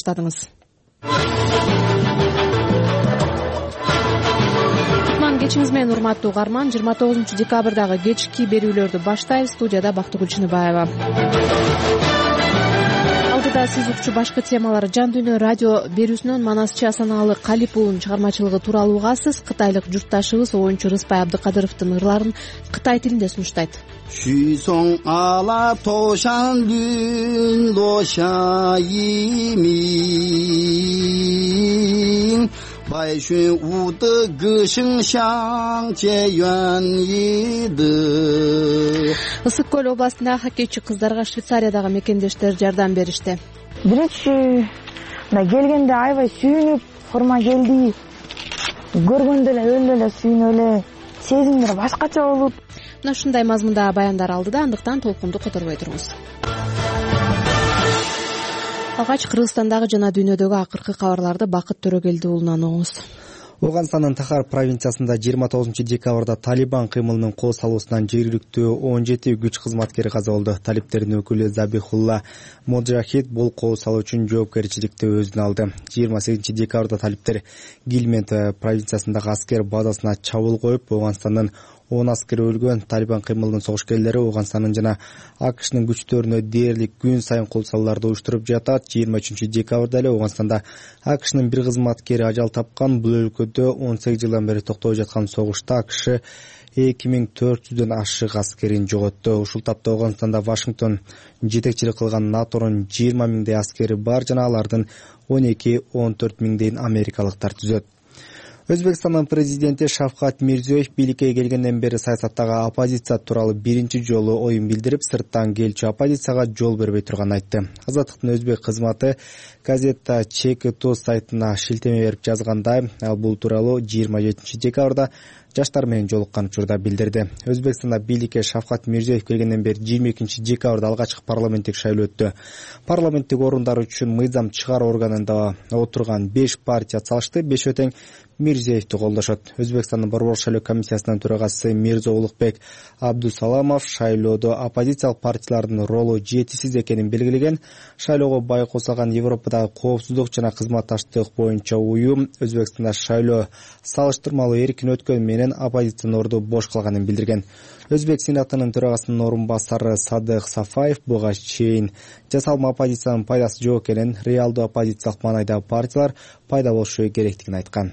баштадыңыз. Кечиңиз менен урматтуу угарман, 29 декабрдагы кечки берүүлөрдү баштайбыз. Студияда Бактыгүл Чыныбаева. Алдыда сиз укчу башкы темалар. Жан дүйнө радио берүүсүнөн Манасчы Асаналы Калипулдун чыгармачылыгы тууралуу угасыз. Кытайлык журтташыбыз оюнчу Рыспай Абдыкадыровдун ырларын кытай тилинде сунуштайт. Шүйсоң ала тошан дүн доша имин Байшүн уды гышың шаң чейюан иды. Ысык көл областындагы хоккейчи кыздарга Швейцариядагы мекендештер жардам беришти. Биринчи келгенде аябай сүйүнүп, форма келди. Көргөндө эле сүйүнүп эле, сезимдер башкача болуп. Мына ушундай мазмунда баяндар алдыда, андыктан толкунду которбой туруңуз. Алгач Кыргызстандагы жана дүйнөдөгү акыркы кабарларды Бакыт Төрөгелди уулунан угуңуз. Оганстандын Тахар провинциясында 29 декабрда Талибан кыймылынын кол салуусунан жергиликтүү 17 күч кызматкери каза болду. Талиптердин өкүлү Забихулла Моджахид бул кол салуу үчүн жоопкерчиликти өзүнө алды. 28 декабрда талиптер Гилмент провинциясындагы аскер базасына чабуул коюп, Оганстандын 10 аскери өлгөн. Талибан кыймылынын согушкерлери Оганстандын жана АКШнын күчтөрүнө дээрлик күн сайын кол салууларды уюштуруп жатат. 23 декабрда эле Оганстанда АКШнын бир кызматкери ажал тапкан. Бул өлкөдө 18 жылдан бери токтобой жаткан согушта АКШ 2400дөн ашык аскерин жоготту. Ушул тапта Оганстанда Вашингтон жетекчилик кылган НАТОнун 20 миңдей аскери бар жана алардын 12-14 миңдейин америкалыктар түзөт. Өзбекстандын президенти Шавкат Мирзиёев бийликке келгенден бери саясаттагы оппозиция тууралуу биринчи жолу оюн билдирип, сырттан келчү оппозицияга жол бербей турганын айтты. Азаттыктын өзбек кызматы газета ЧКТО сайтына шилтеме берип жазгандай, ал бул тууралуу 27 декабрда жаштар менен жолуккан учурда билдирди. Өзбекстанда бийликке Шавкат Мирзиёев келгенден бери 22 декабрда алгачкы парламенттик шайлоо өттү. Парламенттик орундар үчүн мыйзам чыгаруу органында отурган 5 партия атсалышты. 5 тең Мирзиёевди колдошот. Өзбекстандын борбор шайлоо комиссиясынын төрагасы Мирзо Улукбек Абдусаламов шайлоодо оппозициялык партиялардын ролу жетишсиз экенин белгилеген. Шайлоого байкоо салган Европадагы коопсуздук жана кызматташтык боюнча уюм Өзбекстанда шайлоо салыштырмалуу эркин өткөн менен оппозициянын орду бош калганын билдирген. Өзбек сенатынын төрагасынын орун басары Садык Сафаев буга чейин жасалма оппозициянын пайдасы жок экенин, реалдуу оппозициялык маанайдагы партиялар пайда болушу керектигин айткан.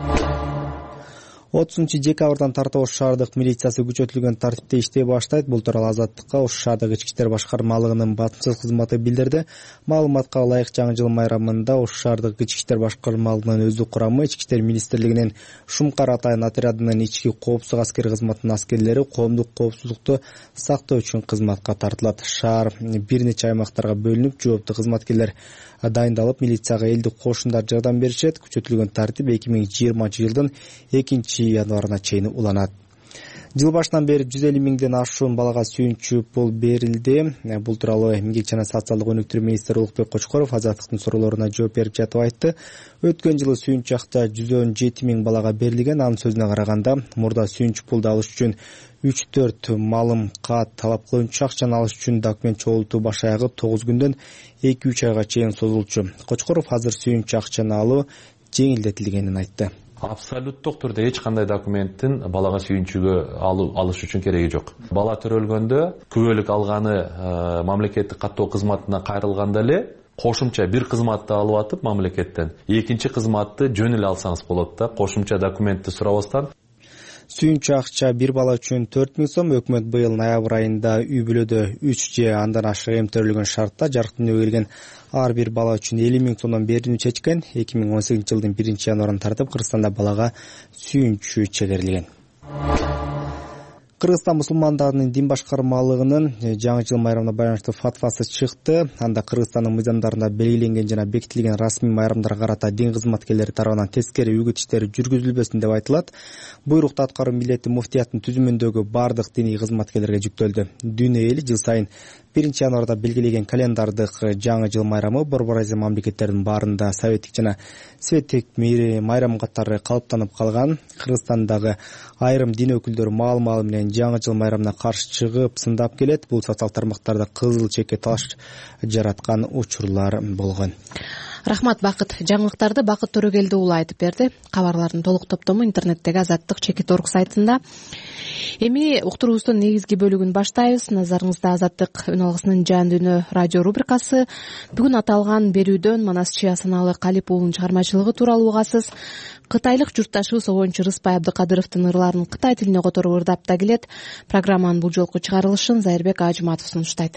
30 декабрдан тарта Ош шаардык милициясы күчөтүлгөн тартипте иштей баштайт. Бул тууралуу Азаттыкка Ош шаардык ички иштер башкармалыгынын батымсыз кызматы билдирди. Маалыматка ылайык жаңы жыл майрамында Ош шаардык ички иштер башкармалыгынын өздүк курамы Ички иштер министрлигинин Шумкар атайын отрядынын ички коопсуздук аскери кызматынын аскерлери коомдук коопсуздукту сактоо үчүн кызматка тартылат. Шаар бир нече аймактарга бөлүнүп, жооптуу кызматкерлер дайындалып, милицияга элдик кошундар жардам беришет. Күчөтүлгөн тартип 2020 жылдын 2-январына чейин уланат. Жыл башынан бери 150 миңден ашуун балага сүйүнчү пул берилди. Бул тууралуу Эмгек жана социалдык өнүктүрүү министри Улукбек Кочкоров Азаттыктын суроолоруна жооп берип жатып айтты. Өткөн жылы сүйүнчү акча 117 миң балага берилген. Анын сөзүнө караганда, мурда сүйүнчү пулду алыш үчүн 3-4 малым кат талап кылынчу, акчаны алыш үчүн документ чогултуу баш аягы 9 күндөн 2-3 айга чейин созулчу. Кочкоров азыр сүйүнчү акчаны алуу жеңилдетилгенин айтты. Абсолюттук түрдө эч кандай документтин балага сүйүнчүгө алыш үчүн кереги жок. Бала төрөлгөндө күбөлүк алганы мамлекеттик каттоо кызматына кайрылганда эле кошумча бир кызматты алып атып мамлекеттен, экинчи кызматты жөн эле алсаңыз болот да, кошумча документти сурабастан. Сүйүнчү акча бир бала үчүн 4 миң сом. Өкмөт быйыл ноябрь айында үй бүлөдө 3 же андан ашык эмтирилген шартта жарык дүнүйгө келген ар бир бала үчүн 50 миң сомдон берүүнү чечкен. 2018 жылдын 1-январынан тартып Кыргызстанда балага сүйүнчү чегерилген. Кыргызстан мусулмандарынын дин башкармалыгынын жаңы жыл майрамына байланыштуу фатвасы чыкты. Анда Кыргызстандын мыйзамдарында белгиленген жана бекитилген расмий майрамдарга карата дин кызматкерлери тарабынан тескери үгүт иштери жүргүзүлбөсүн деп айтылат. Буйрукту аткаруу милдети муфтияттын түзүмүндөгү бардык диний кызматкерлерге жүктөлдү. Дүйнө эли жыл сайын январда белгилеген календардык жаңы жыл майрамы Борбор Азия мамлекеттеринин баарында советтик жана светтик майрам катары калыптанып калган. Кыргызстандагы айрым дин өкүлдөрү маал менен жаңы жыл майрамына каршы чыгып сындап келет. Бул социалдык тармактарда кызыл чекке талаш жараткан учурлар болгон. Рахмат Бакыт. Жаңылыктарды Бакыт Төрөгелди уулу айтып берди. Кабарлардын толук топтому интернеттеги Азаттык.org сайтында. Эми уктуруубуздун негизги бөлүгүн баштайбыз. Назарыңызда Азаттык үн алгысынын жан дүйнө радио рубрикасы. Бүгүн аталган берүүдөн Манасчы Асаналы Калип уулунун чыгармачылыгы тууралуу угасыз. Кытайлык журтташыбыз Обончу Рыспай Абдыкадыровдун ырларын кытай тилине которуп ырдап да келет. Программанын бул жолку чыгарылышын Зайырбек Ажыматов сунуштайт.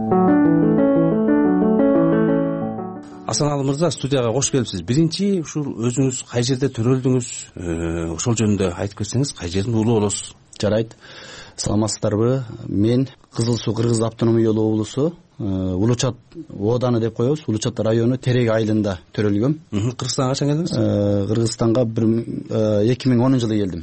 Асаналы мырза, студияга кош келипсиз. Биринчи ушул өзүңүз кай жерде төрөлдүңүз, ошол жөнүндө айтып кетсеңиз, кай жердин уулу болосуз? Жарайт. Саламатсыздарбы? Мен Кызыл Суу Кыргыз автономиялык уулусу, Улучат ооданы деп коебуз. Улучат району Терек айылында төрөлгөм. Кыргызстанга качан келдиңиз? Кыргызстанга 2010 жылы келдим.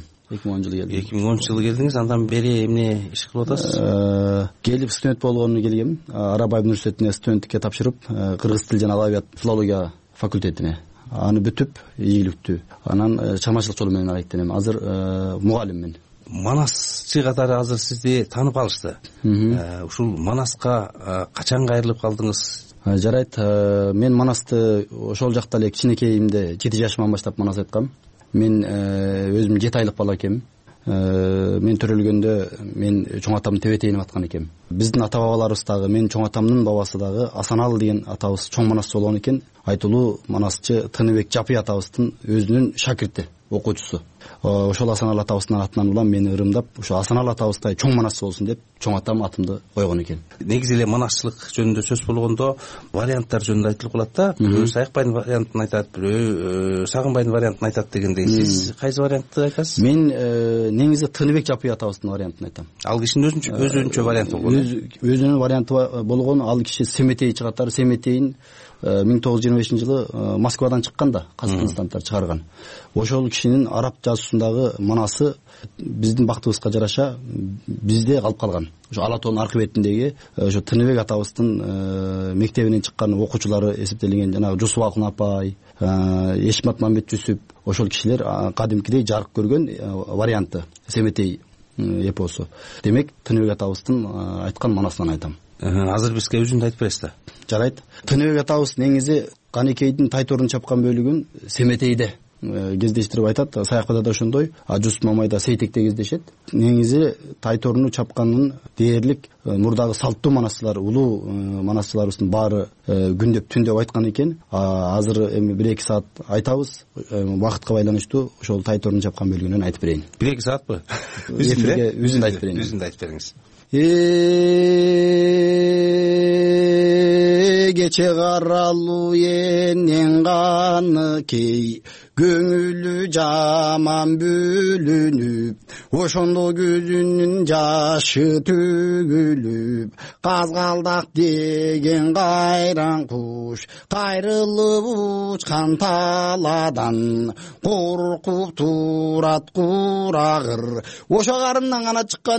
2010 жылы келдиңиз. Андан бери эмне иш кылып атасыз? Келип студент болгону келгем. Арабаев университетине студенттикке тапшырып, кыргыз тил жана адабият филология факультетине. Аны бүтүп, ийгиликтүү. Анан чармачылык жолу менен аракеттенем. Азыр мугалиммин. Манасчы катары азыр сизди таанып алышты. Ушул Манаска качан кайрылып калдыңыз? Жарайт. Мен Манасты ошол жакта эле кичинекейимде 7 жашыман баштап Манас айткам. Мен өзүм 7 айлык бала экенмин. Мен төрөлгөндө мен чоң атам Тебетейнип аткан экем. Биздин ата-бабаларыбыз дагы, менин чоң атамдын бабасы дагы Асаналы деген атабыз чоң манасчы болгон экен. Айтылуу манасчы Тыныбек Жапый атабыздын өзүнүн шакирти, окуучусу. Ошол Асаналы атабыздын атынан улам мени ырымдап, ошо Асаналы атабыздай чоң манасчы болсун деп чоң атам атымды койгон экен. Негизи эле манасчылык жөнүндө сөз болгондо варианттар жөнүндө айтылып калат да. Бирөө Саякбайдын вариантын айтат, бирөө Сагынбайдын вариантын айтат дегендей. Сиз кайсы вариантты айтасыз? Мен негизи Тыныбек Жапый атабыздын вариантын айтам. Ал кишинин өзүнчө варианты болгон. Өзүнүн варианты болгон. Ал киши Семетей чыгатар. Семетейин 1925 жылы Москвадан чыккан да, Казакстандар чыгарган. Ошол кишинин араб жазуусундагы манасы биздин бактыбызга жараша бизде калып калган. Ошо Ала тоонун аркы бетиндеги ошо Тыныбек атабыздын мектебинен чыккан окуучулары эсептелген, жанагы Жусуп Акын апай, Эшмат Мамбет Жүсүп, ошол кишилер кадимкидей жарык көргөн варианты Семетей эпосу. Демек, Тыныбек атабыздын айткан манасынан айтам. Азыр бизге өзүндү айтып бересиз да. Жарайт. Тыныбек атабыз негизи Канекейдин Тайторун чапкан бөлүгүн Семетейде кездештирип айтат. Саякбайда да ошондой, Жусуп Мамайда Сейтекте кездешет. Негизи Тайторуну чапканын дээрлик мурдагы салттуу манасчылар, улуу манасчыларыбыздын баары күндөп түндөп айткан экен. Азыр эми 1-2 саат айтабыз. Убакытка байланыштуу ошол Тайторуну чапкан бөлүгүнөн айтып берейин. 1-2 саатпы? Өзүндү айтып берейин. Өзүндү айтып бериңиз. Geçe karalı yenen kanı key Göngülü caman bölünüp Oşondo gözünün jaşı tөгülüp Kazgaldak degen kayran kuş Kayrılıp uçkan taladan Korkup turat kurağır Oşo karından kana çıkkan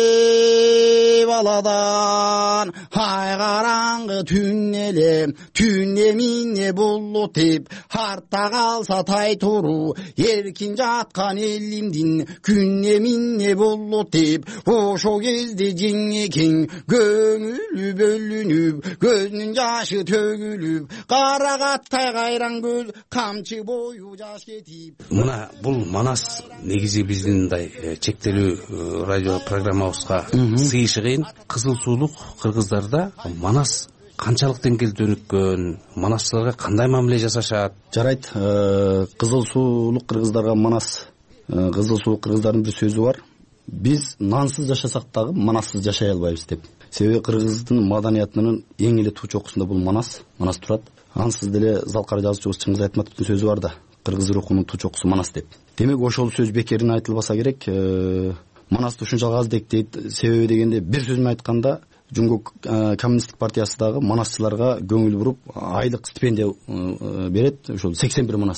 baladan Hay karangı tünnelem Tünnemine bulut hep Hartta kalsa Taytoru erkin жаткан элимдин күннемине болот деп ошо кезде жеңе кең көңүлү бөлүнүп көзүнүн жашы төгүлүп карагаттай кайран көз камчы бою жаш кетип. Мына бул Манас негизи биздин мындай чектелүү радио программабызга сыйышы кыйын. Кызыл суулук кыргыздарда Манас канчалык деңгээлде өнүккөн, манасчыларга кандай мамиле жасашат? Жарайт. Кызыл суулук кыргыздарга Манас, кызыл суулук кыргыздардын бир сөзү бар. Биз нансыз жашасак дагы манассыз жашай албайбыз деп. Себеби кыргыздын маданиятынын эң эле туу чокусунда бул Манас турат. Ансыз деле Залкар жазуучубуз Чыңгыз Айтматовдун сөзү бар да, кыргыз рухунун туу чокусу Манас деп. Демек ошол сөз бекерин айтылбаса керек. Манасты ушунчалык аздектейт. Себеби дегенде бир сөз менен айтканда Жумгук коммунисттик партиясы дагы манасчыларга көңүл буруп айлык стипендия берет. Ошол 81 манасчыга.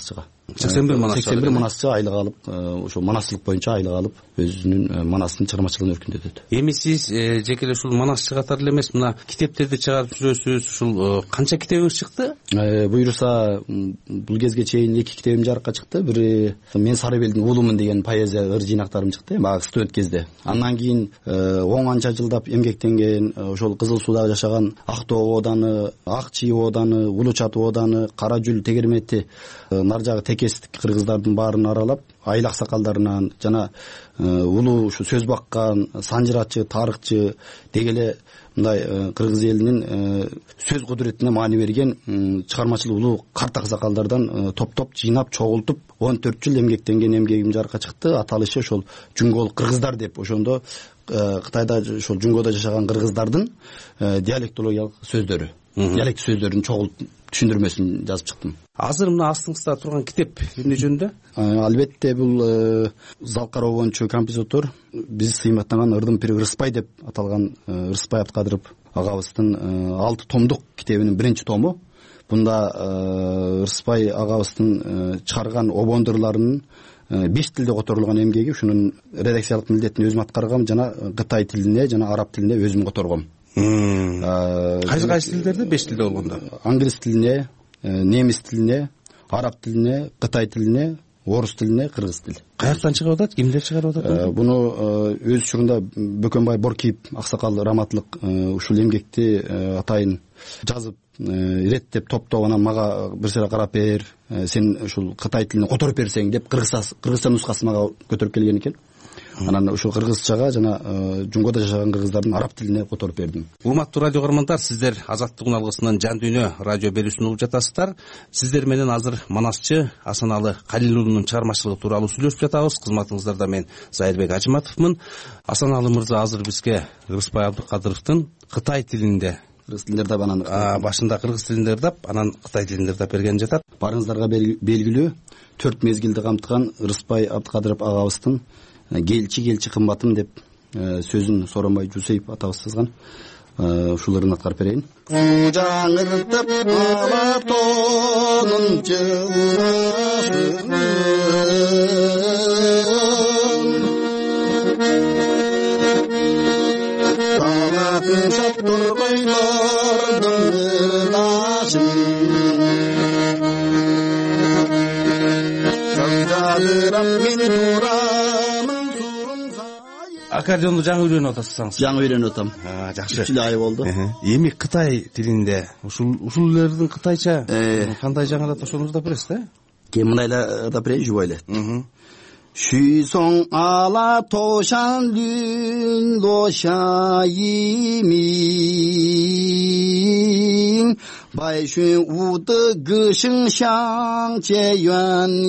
81 манасчы айлык алып, ошол манаслык боюнча айлык алып, өзүнүн манастын чыгармачылыгын өркүндөтөт. Эми сиз жеке эле ушул манасчы катары эле эмес, мына китептерди чыгарып жүрөсүз. Ушул канча китебиңиз чыкты? Буюрса, бул кезге чейин 2 китебим жарыкка чыкты. Бири мен Сарыбелдин уулумун деген поэзия ыр жыйнактарым чыкты, баягы студент кезде. Андан кийин 10 жылдап эмгектенген, ошол Кызыл Сууда жашаган Ак Тоо ооданы, Ак Чий ооданы, Улуу Чат ооданы, Кара Жүл, Тегермети, нар жагы текестик кыргыздардын баарын аралап, айыл аксакалдарынан жана улуу ушу сөз баккан санжырачы, тарыхчы деги эле мындай кыргыз элинин сөз кудуретине маани берген чыгармачыл улуу карт аксакалдардан топтоп жыйнап чогултуп 14 жыл эмгектенген эмгегим жарыкка чыкты. Аталышы ошол Жүнгөл кыргыздар деп. Ошондо Кытайда ошол Жүнгөдө жашаган кыргыздардын диалектологиялык сөздөрү, диалект сөздөрүн чогултуп түшүндүрмөсүн жазып чыктым. Азыр мына астыңызда турган китеп эмне жөнүндө? Албетте бул Залкар обончу композитор биз сыйматтаган Ырдын пири Ырыспай деп аталган Ырыспай Абдыкадыров агабыздын 6 томдук китебинин 1-тому. Бунда Ырыспай агабыздын чыгарган обондурларынын 5 тилде которулган эмгеги, ушунун редакциялык милдетин өзүм аткаргам жана Кытай тилине жана араб тилине өзүм которгом. Кайсы тилдерде 5 тилде болгондо? Англис тилине, немис тилине, араб тилине, Кытай тилине, орус тилине, кыргыз тил. Каяктан чыгып атат? Кимдер чыгарып атат? Буну өз учурунда Бөкөнбай Боркиев аксакал раматлык ушул эмгекти атайын жазып, иреттеп топтоп, анан мага бир сыйра карап бер, сен ушул Кытай тилине которуп берсең деп кыргызча нускасын мага көтөрүп келген экен. Анан ушул кыргызчага жана Жүнгөдө жашаган кыргыздардын араб тилине которуп бердим. Урматтуу радио каармандар, сиздер Азаттык алгысынын Жан дүйнө радио берүүсүн угуп жатасыздар. Сиздер менен азыр манасчы Асаналы Калил уулунун чыгармачылыгы тууралуу сүйлөшүп жатабыз. Кызматыңыздарда мен Зайырбек Ажыматовмун. Асаналы мырза азыр бизге Ырыспай Абдыкадыровдун Кытай тилинде, кыргыз тилинде ырдап, анан башында кыргыз тилинде ырдап, анан Кытай тилинде ырдап берген жатат. Барыңыздарга белгилүү 4 мезгилди камтыган Ырыспай Абдыкадыров агабыздын келчи кымбатым деп сөзүн Сооронбай Жусейп атабыз жазган. Ушуларын аткарып берейин. Жаңыртып Алатонун жыласын, Талатын шаптургойлордун ырдашын, Жагдадырам мен турамын. Аккордеонду жаңы үйрөнүп атасыз? Жаңы үйрөнүп атам. Жакшы. 3 ай болду. Эми Кытай тилинде ушулердин кытайча кандай жаңырат, ошону ырдап бересиз да? Кем мындайла ырдап берейин, жубай эле. Шүйсоң ала тошан дүн лошайимин, Байшүн уды гышың шаң че юан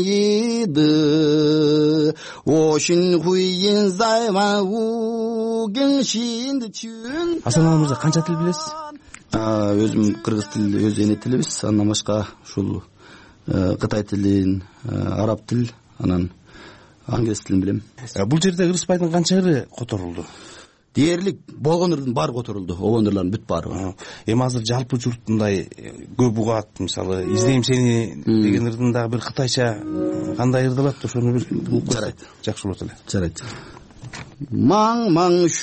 иды, Ошын хуйин зайван угын шинді чүн. Асаналы мырза, канча тил билесиз? Өзүм кыргыз тил, өз эне тилибиз, андан башка ушул Кытай тилин, араб тил, анан англис тилин билем. Бул жерде Ырыспайдын канча ыры которулду? Дээрлик болгон ырдын баары которулду, обондурлардын бүт баары. Эми азыр жалпы журт мындай көп угат, мисалы издейм сени деген ырдын дагы бир кытайча кандай ырдалат, ошону бир жарайт. Жакшы болот эле. Жарайт. Маң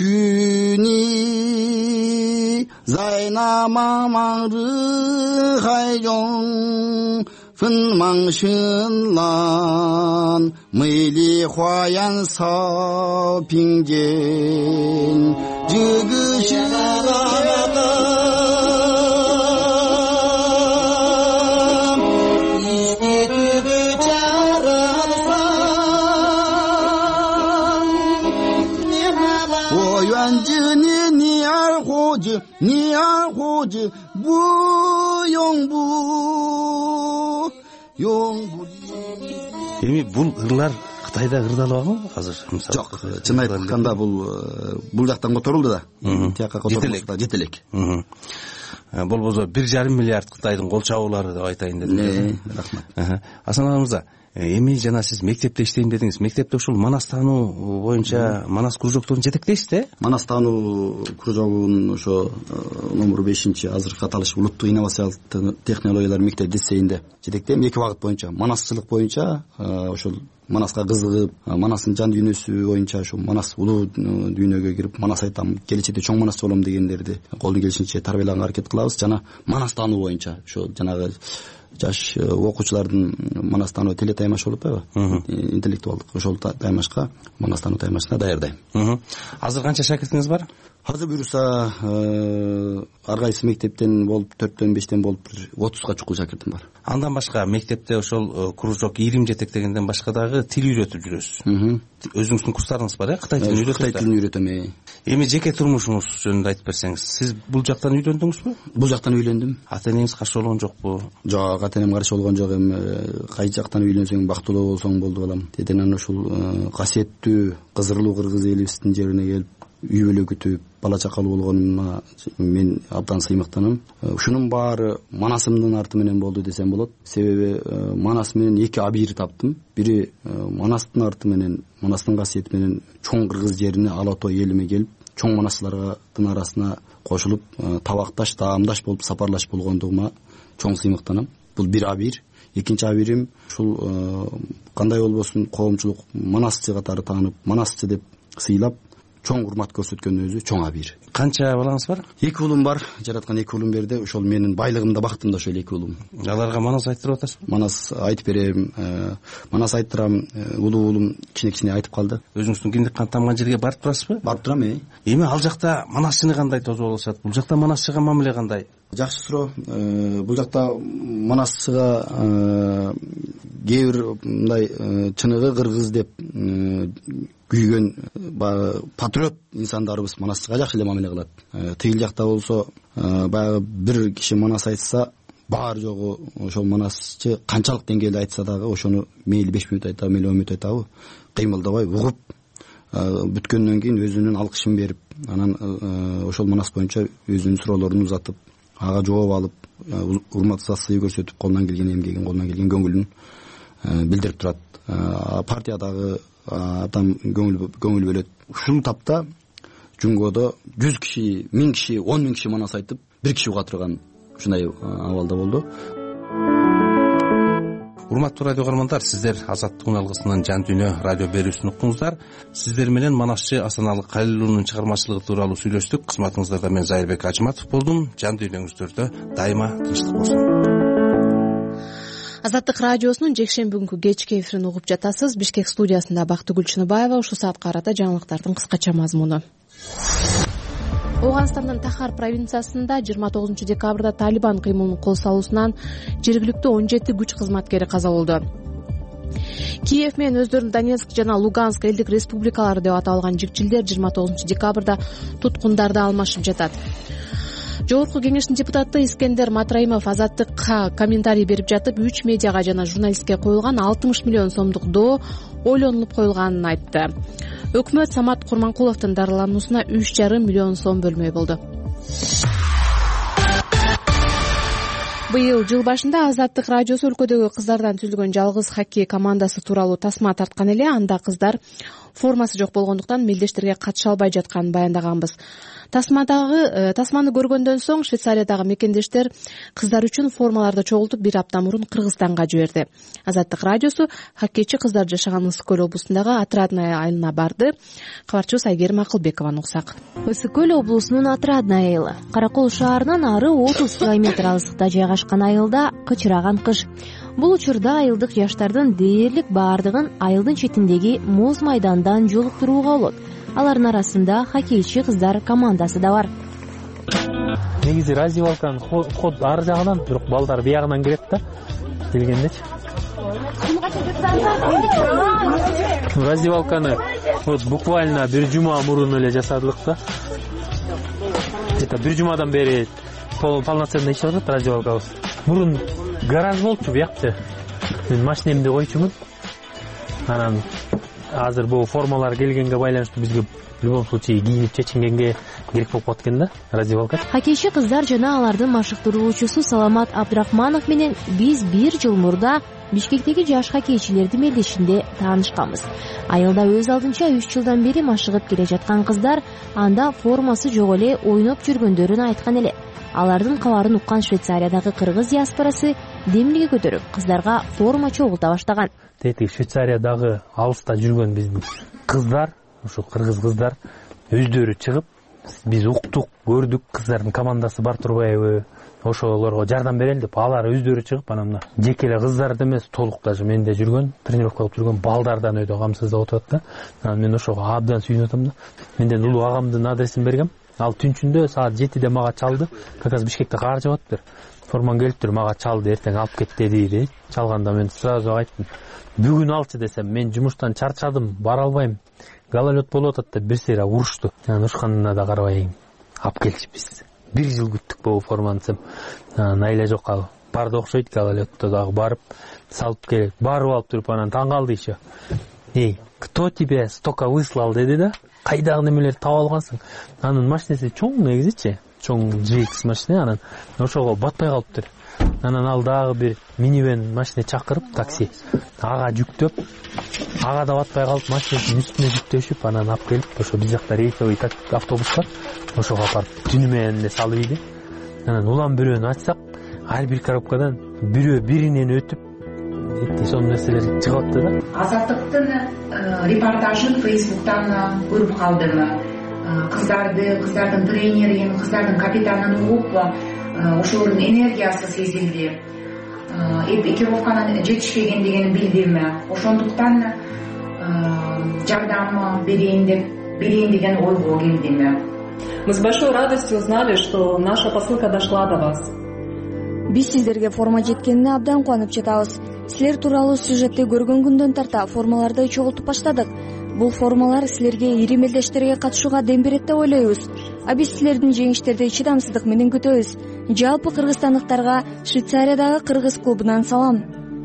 шүни зайна маңры хайжон, Фын маңшынлан мыйли хуаян сау пиңден, Жүгі шырағам истетігі чаралсам, Оюанжыны ниар хожы бұ Эми бул ырлар Кытайда кырдалабы азыр мисалы? Жок, чын айтканда бул жактан которулду да. Тияка которулду, жете элек. Болбосо 1,5 миллиард Кытайдын кол чабуулары деп айтайын дедим. Рахмат. Асан мырза, эми жана сиз мектепте иштейм дедиңиз. Мектепте ушул манас таануу боюнча манас кружокторун жетектейсиз да? Манас таануу кружогунун ошо номер 5 азыркы аталышы улуттук инновациялык технологиялар мектеп лицейинде жетектейм. 2 багыт боюнча, манасчылык боюнча, ошол манаска кызыгып, манастын жан дүйнөсү боюнча ошо манас улуу дүйнөгө кирип, манас айтам, келечекте чоң манасчы болом дегендерди колдон келишинче тарбиялаганга аракет кылабыз. Жана манас таануу боюнча ошо жанагы жаш окуучулардын манас таануу теле таймаш болуп атпайбы? Интеллектуалдык ошол таймашка, манас таануу таймашына даярдайм. Азыр канча шакиртиңиз бар? Азыр буюрса ар кайсы мектептен болуп 4төн 5тен болуп 30га чукул шакиртим бар. Андан башка мектепте ошол кружок илим жетектегенден башка дагы тил үйрөтүп жүрөсүз. Өзүңүздүн курстарыңыз бар, Кытай тилин үйрөтөсүз? Кытай тилин үйрөтөм. Эми жеке турмушуңуз жөнүндө айтып берсеңиз, сиз бул жактан үйлөндүңүзбү? Бул жактан үйлөндүм. Ата энеңиз каршы болгон жокпу? Жок, ата энем каршы болгон жок. Эми кайсы жактан үйлөнсөң бактылуу болсоң болду балам. Тетенен ушул касиеттүү кызырлуу кыргыз элибиздин жерине келип үй бүлө күтүп бала чакалуу болгонума мен абдан сыймыктанам. Ушунун баары манасымдын арты менен болду десем болот. Себеби манас менен 2 абийир таптым. Бири манастын арты менен, манастын касиети менен чоң кыргыз жерине, ала тоо элиме келип, чоң манасчылардын арасына кошулуп, табакташ, таамдаш болуп сапарлашып болгондугума чоң сыймыктанам. Бул бир абийир. Экинчи абийирим ушул кандай болбосун коомчулук манасчы катары таанып, манасчы деп сыйлап чоң урмат көрсөткөн өзү чоң абийир. Канча балаңыз бар? 2 уулум бар. Жараткан 2 уулум берди. Ошол менин байлыгым да бактым да ошол 2 уулум. Аларга манас айтып атасызбы? Манас айтып берем. Манас айттырам. Улуу уулум кичине айтып калды. Өзүңүздүн киндик кан тамган жерге барып турасызбы? Барып турам. Эми ал жакта манасчыны кандай тосуп алышат? Бул жакта манасчыга мамиле кандай? Жакшы суроо. Бул жакта манасчыга кээ бир мындай чыныгы кыргыз деп күйгөн патриот инсандарыбыз манасчыга жакшы эле мамиле кылат. Тигил жакта болсо баягы бир киши манас айтса, бар жогу ошол манасчы канчалык деңгээлде айтса дагы ошону мейли 5 мүнөт айтабы, мейли 10 мүнөт айтабы, кыймылдабай угуп бүткөндөн кийин өзүнүн алкышын берип, анан ошол манас боюнча өзүнүн суроолорун узатып, ага жооп алып, урматсыздык көрсөтүп, колунан келген эмгегин, колунан келген көңүлүн билдирип турат. Партиядагы абдан көңүл бөлөт. Ушул тапта Жунгодо 100 киши, 1000 киши, 10 000 киши манас айтып, 1 киши уга турган ушундай абалда болду. Урматтуу радио көрөрмандар, сиздер Азаттыктын алгысынын жан дүйнө радио берүүсүн уктуңуздар. Сиздер менен манасчы Асаналы Калилулунун чыгармачылыгы тууралуу сүйлөштүк. Кызматыңыздарда мен Зайырбек Ажыматов болдум. Жан дүйнөңүздөрдө дайыма тынчтык болсун. Азаттык радиосунун жекшемби күнкү кечки эфирин угуп жатасыз. Бишкек студиясында Бактыгүл Чыныбаева. Ушул саатка карата жаңылыктардын кыскача мазмуну. Ооганстандын Тахар провинциясында 29 декабрда Талибан кыймылынын кол салуусунан жергиликтүү 17 күч кызматкери каза болду. Киев менен өздөрүн Донецк жана Луганск элдик республикалары деп аталган жигчилдер 29 декабрда туткундарды алмашып жатат. Жогорку кеңештин депутаты Искендер Матраимов Азаттыкка комментарий берип жатып, 3 медиага жана журналистке коюлган 60 миллион сомдук доо ойлонулуп коюлганын айтты. Өкмөт Самат Курманкуловдун дарылануусуна 3,5 миллион сом бөлмөй болду. Быйыл жыл башында Азаттык радиосу өлкөдөгү кыздардан түзүлгөн жалгыз хоккей командасы тууралуу тасма тарткан эле. Анда кыздар формасы жок болгондуктан мелдештерге катыша албай жатканын баяндаганбыз. Тасманы көргөндөн соң Швейцариядагы мекендештер кыздар үчүн формаларды чогултуп бир апта мурун Кыргызстанга жиберди. Азаттык радиосу хоккейчи кыздар жашаган Ысык көл облусундагы Отрадная айылына барды. Кабарчыбыз Айгерим Акылбекованы уксак. Ысык көл облусунун Отрадная айылы Каракол шаарынан ары 30 километр алыстыкта жайгашкан айылда кычыраган кыш. Бул учурда айылдык жаштардын дээрлик баардыгын айылдын четиндеги муз майдандан жолуктурууга болот. Алардын арасында хоккейчи кыздар командасы да бар. Негизи раздевалканын вход ар жагынан, бирок балдар биягынан кирет да. Келгендечи. Раздевалканы буквально бир жума мурун эле жасадык да. Это бир жумадан бери полноценно иштеп атат раздевалкабыз. Мурун гараж болчу буякчы. Мен машинемди койчумун. анан азыр бул формалар келгенге байланыштуу бизге в любом случае кийинип чечингенге керек болуп калат экен да раздевалка. Хоккейчи кыздар жана алардын машыктыруучусу Саламат Абдрахманов менен биз 1 жыл мурда Бишкектеги жаш хоккейчилердин мелдешинде таанышканбыз. Айылда өз алдынча 3 жылдан бери машыгып келе жаткан кыздар анда формасы жок эле ойноп жүргөндөрүн айткан эле. Алардын кабарын уккан Швейцариядагы кыргыз диаспорасы демилге көтөрүп кыздарга форма чогулта баштаган. Тети Швейцариядагы алыста жүргөн биздин кыздар, ошо кыргыз кыздар өздөрү чыгып, биз уктук, көрдүк, кыздардын командасы бар турбайбы? Ошолорго жардам берели деп алар өздөрү чыгып, анан жеке эле кыздарды эмес, толук даже менде жүргөн, тренировка кылып жүргөн балдардан өйдө камсыздап отурат да. Анан мен ошого абдан сүйүнүп атам да. Менден улуу агамдын адресин бергем. Ал түнчүндө саат 7-де мага чалды. Как раз Бишкекте кар жагаптыр. Форман келиптир, мага чалды, эртең алып кет деди. Чалганда мен сразу айттым. Бүгүн алчы десем, мен жумуштан чарчадым, бара албайм. Гололед болуп атат деп бир сыйра урушту. Анан урушканына да карабай алып келчү биз. 1 жыл күттүк бул форманы десем. Айла жок, ал барды окшойт, гололедто дагы барып салып келет. Барып алып туруп анан таң калды еще. Эй, кто тебе столько выслал деди да? Кайдагы немелерди таап алгансың? Анын машинеси чоң негизичи, чоң GX машина, анан ошого батпай калыптыр. Анан ал дагы бир минивэн машина чакырып, такси. Ага жүктөп, ага да батпай калып, машинанын үстүнө жүктөшүп, анан алып келип, ошо биз жакта рейсовый автобус бар. Ошого апарып түнү менен эле салып ийди. Анан улам бирөөнү ачсак, ар бир коробкадан бирөө биринен өтүп, сонун нерселер чыгып атты да. Азаттыктын репортажын Фейсбуктан көрүп калдым. Кыздардын тренерин, кыздардын капитанын угуп, ошолордун энергиясы сезилди. Экипировканын жетишпеген дегенин билдим. Ошондуктан жардам берейин деген ойго келдим. Мы с большой радостью узнали, что наша посылка дошла до вас. Биз сиздерге форма жеткенине абдан кубанып жатабыз. Силер тууралуу сюжетти көргөн күндөн тарта формаларды чогултуп баштадык. Бул формалар силерге ири мелдештерге катышууга дем берет деп ойлойбуз. А биз силердин жеңиштерди чыдамсыздык менен күтөбүз. Жалпы кыргызстандыктарга Швейцариядагы кыргыз клубунан салам.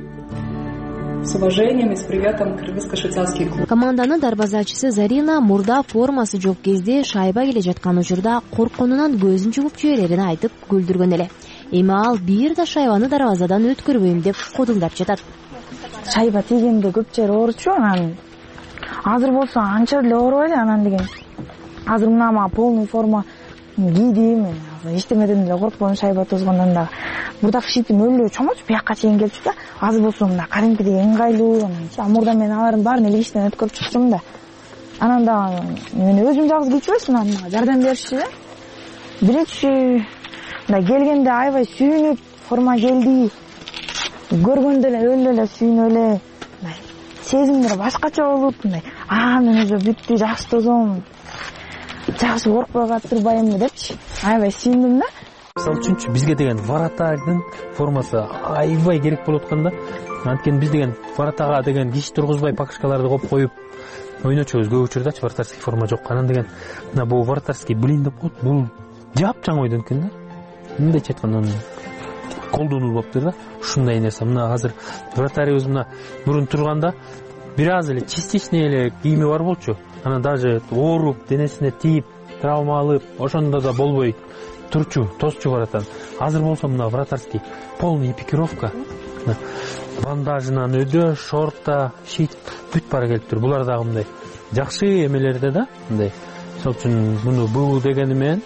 С уважением и с приветом, кыргызско-швейцарский клуб. Команданын дарбазачысы Зарина мурда формасы жок кезде шайба келе жаткан учурда коркконунан көзүн жумуп жиберерин айтып күлдүргөн эле. Эми ал бир да шайбаны дарбазадан өткөрбөйм деп кодуңдап жатат. Шайба тийгенде көп жери ооручу, анан азыр болсо анча деле оорубайт анан деген. Азыр мына мага полный форма кийдим, эчтемеден деле коркпойм шайба тозгондон да. Мурда шитим өлө чоңочу биякка чейин келчү да. Азыр болсо мына кадимкидей ыңгайлуу, анан мурда мен алардын баарын эле иштен өткөрүп чыктым да. Анан да мен өзүм жалгыз кийчүбөз, анан жардам беришти да. Биринчи мына келгенде аябай сүйүнүп, форма келди. Көргөндө эле өлө эле сүйүнүп эле. Сезимдер башкача болуп, мындай, мен өзү бүттү, жакшы тозом. Жакшы коркпой калып турбаймынбы депчи. Аябай сүйүндүм да. Мисалы үчүнчү бизге деген вратардын формасы аябай керек болуп атканда, анткени биз деген вратага деген киш тургузбай покушкаларды коюп ойночубуз көп учурдачы вратарский форма жок. Анан деген мына бул вратарский блин деп коет, бул жапжаң ойдон экен да. Мындайча айтканда колдонуу болуптур да. Ушундай нерсе. Мына азыр вратарыбыз мына мурун турганда бир аз эле частичный эле кийими бар болчу. Анан даже ооруп, денесине тийип, травма алып, ошондо да болбой турчу, тосчу баратан. Азыр болсо мына вратарский полный экипировка. Бандажынан өдө, шорта, щит бүт бара келиптир. Булар дагы мындай жакшы эмелерде да, мындай. Ошол үчүн муну бул дегени менен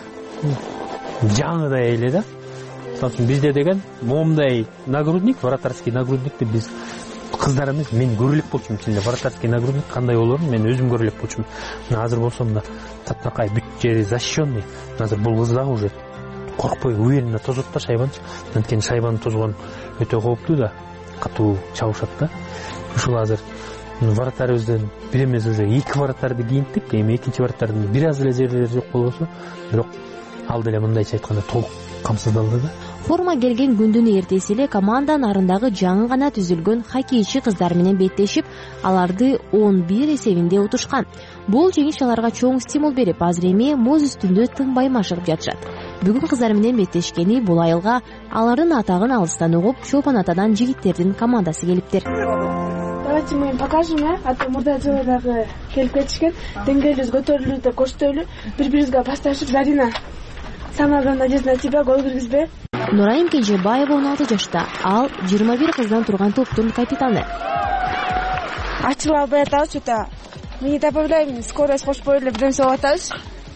жаңыдай эле да. Ошол үчүн бизде деген момундай нагрудник, вратарский нагрудникти биз кыздар эмес, мен көрүлүп болчумун. Чынында вратарский нагрудник кандай болорун мен өзүм көрүлүп болчумун. Азыр болсо мына татнакай бүт жери защищенный. Азыр бул кыз дагы уже коркпой уверенно тозот да шайбанчы. Анткени шайбаны тозгон өтө кооптуу да, катуу чабышат да. Ушул азыр вратарыбыздан бир эмес уже 2 вратарды кийинттик. Эми экинчи вратардын бир аз эле жерлери жок болбосо, бирок ал деле мындайча айтканда толук камсыздалды да. Форма келген күндүн эртеси эле команда нарындагы жаңы гана түзүлгөн хоккейчи кыздар менен беттешип, аларды 11 эсебинде утушкан. Бул жеңиш аларга чоң стимул берип, азыр эми моз үстүндө тынбай машыгып жатышат. Бүгүн кыздар менен беттешкени бул айылга алардын атагын алыстан угуп, Чопон атадан жигиттердин командасы келиптир. давайте мы им покажем, а то мурда жылы дагы келип кетишкен. Деңгээлибиз көтөрүлүү деп көрсөтөлү. Бири-бирибизге басташып, Зарина, самая надежда на тебя, гол киргизбе. Нурайым Кенжебаева 16 жашта. Ал 21 кыздан турган топтун капитаны. Ачылып албай атабыз, что-то мы не добавляем скорость, кош эле бирнерсе болуп атабыз.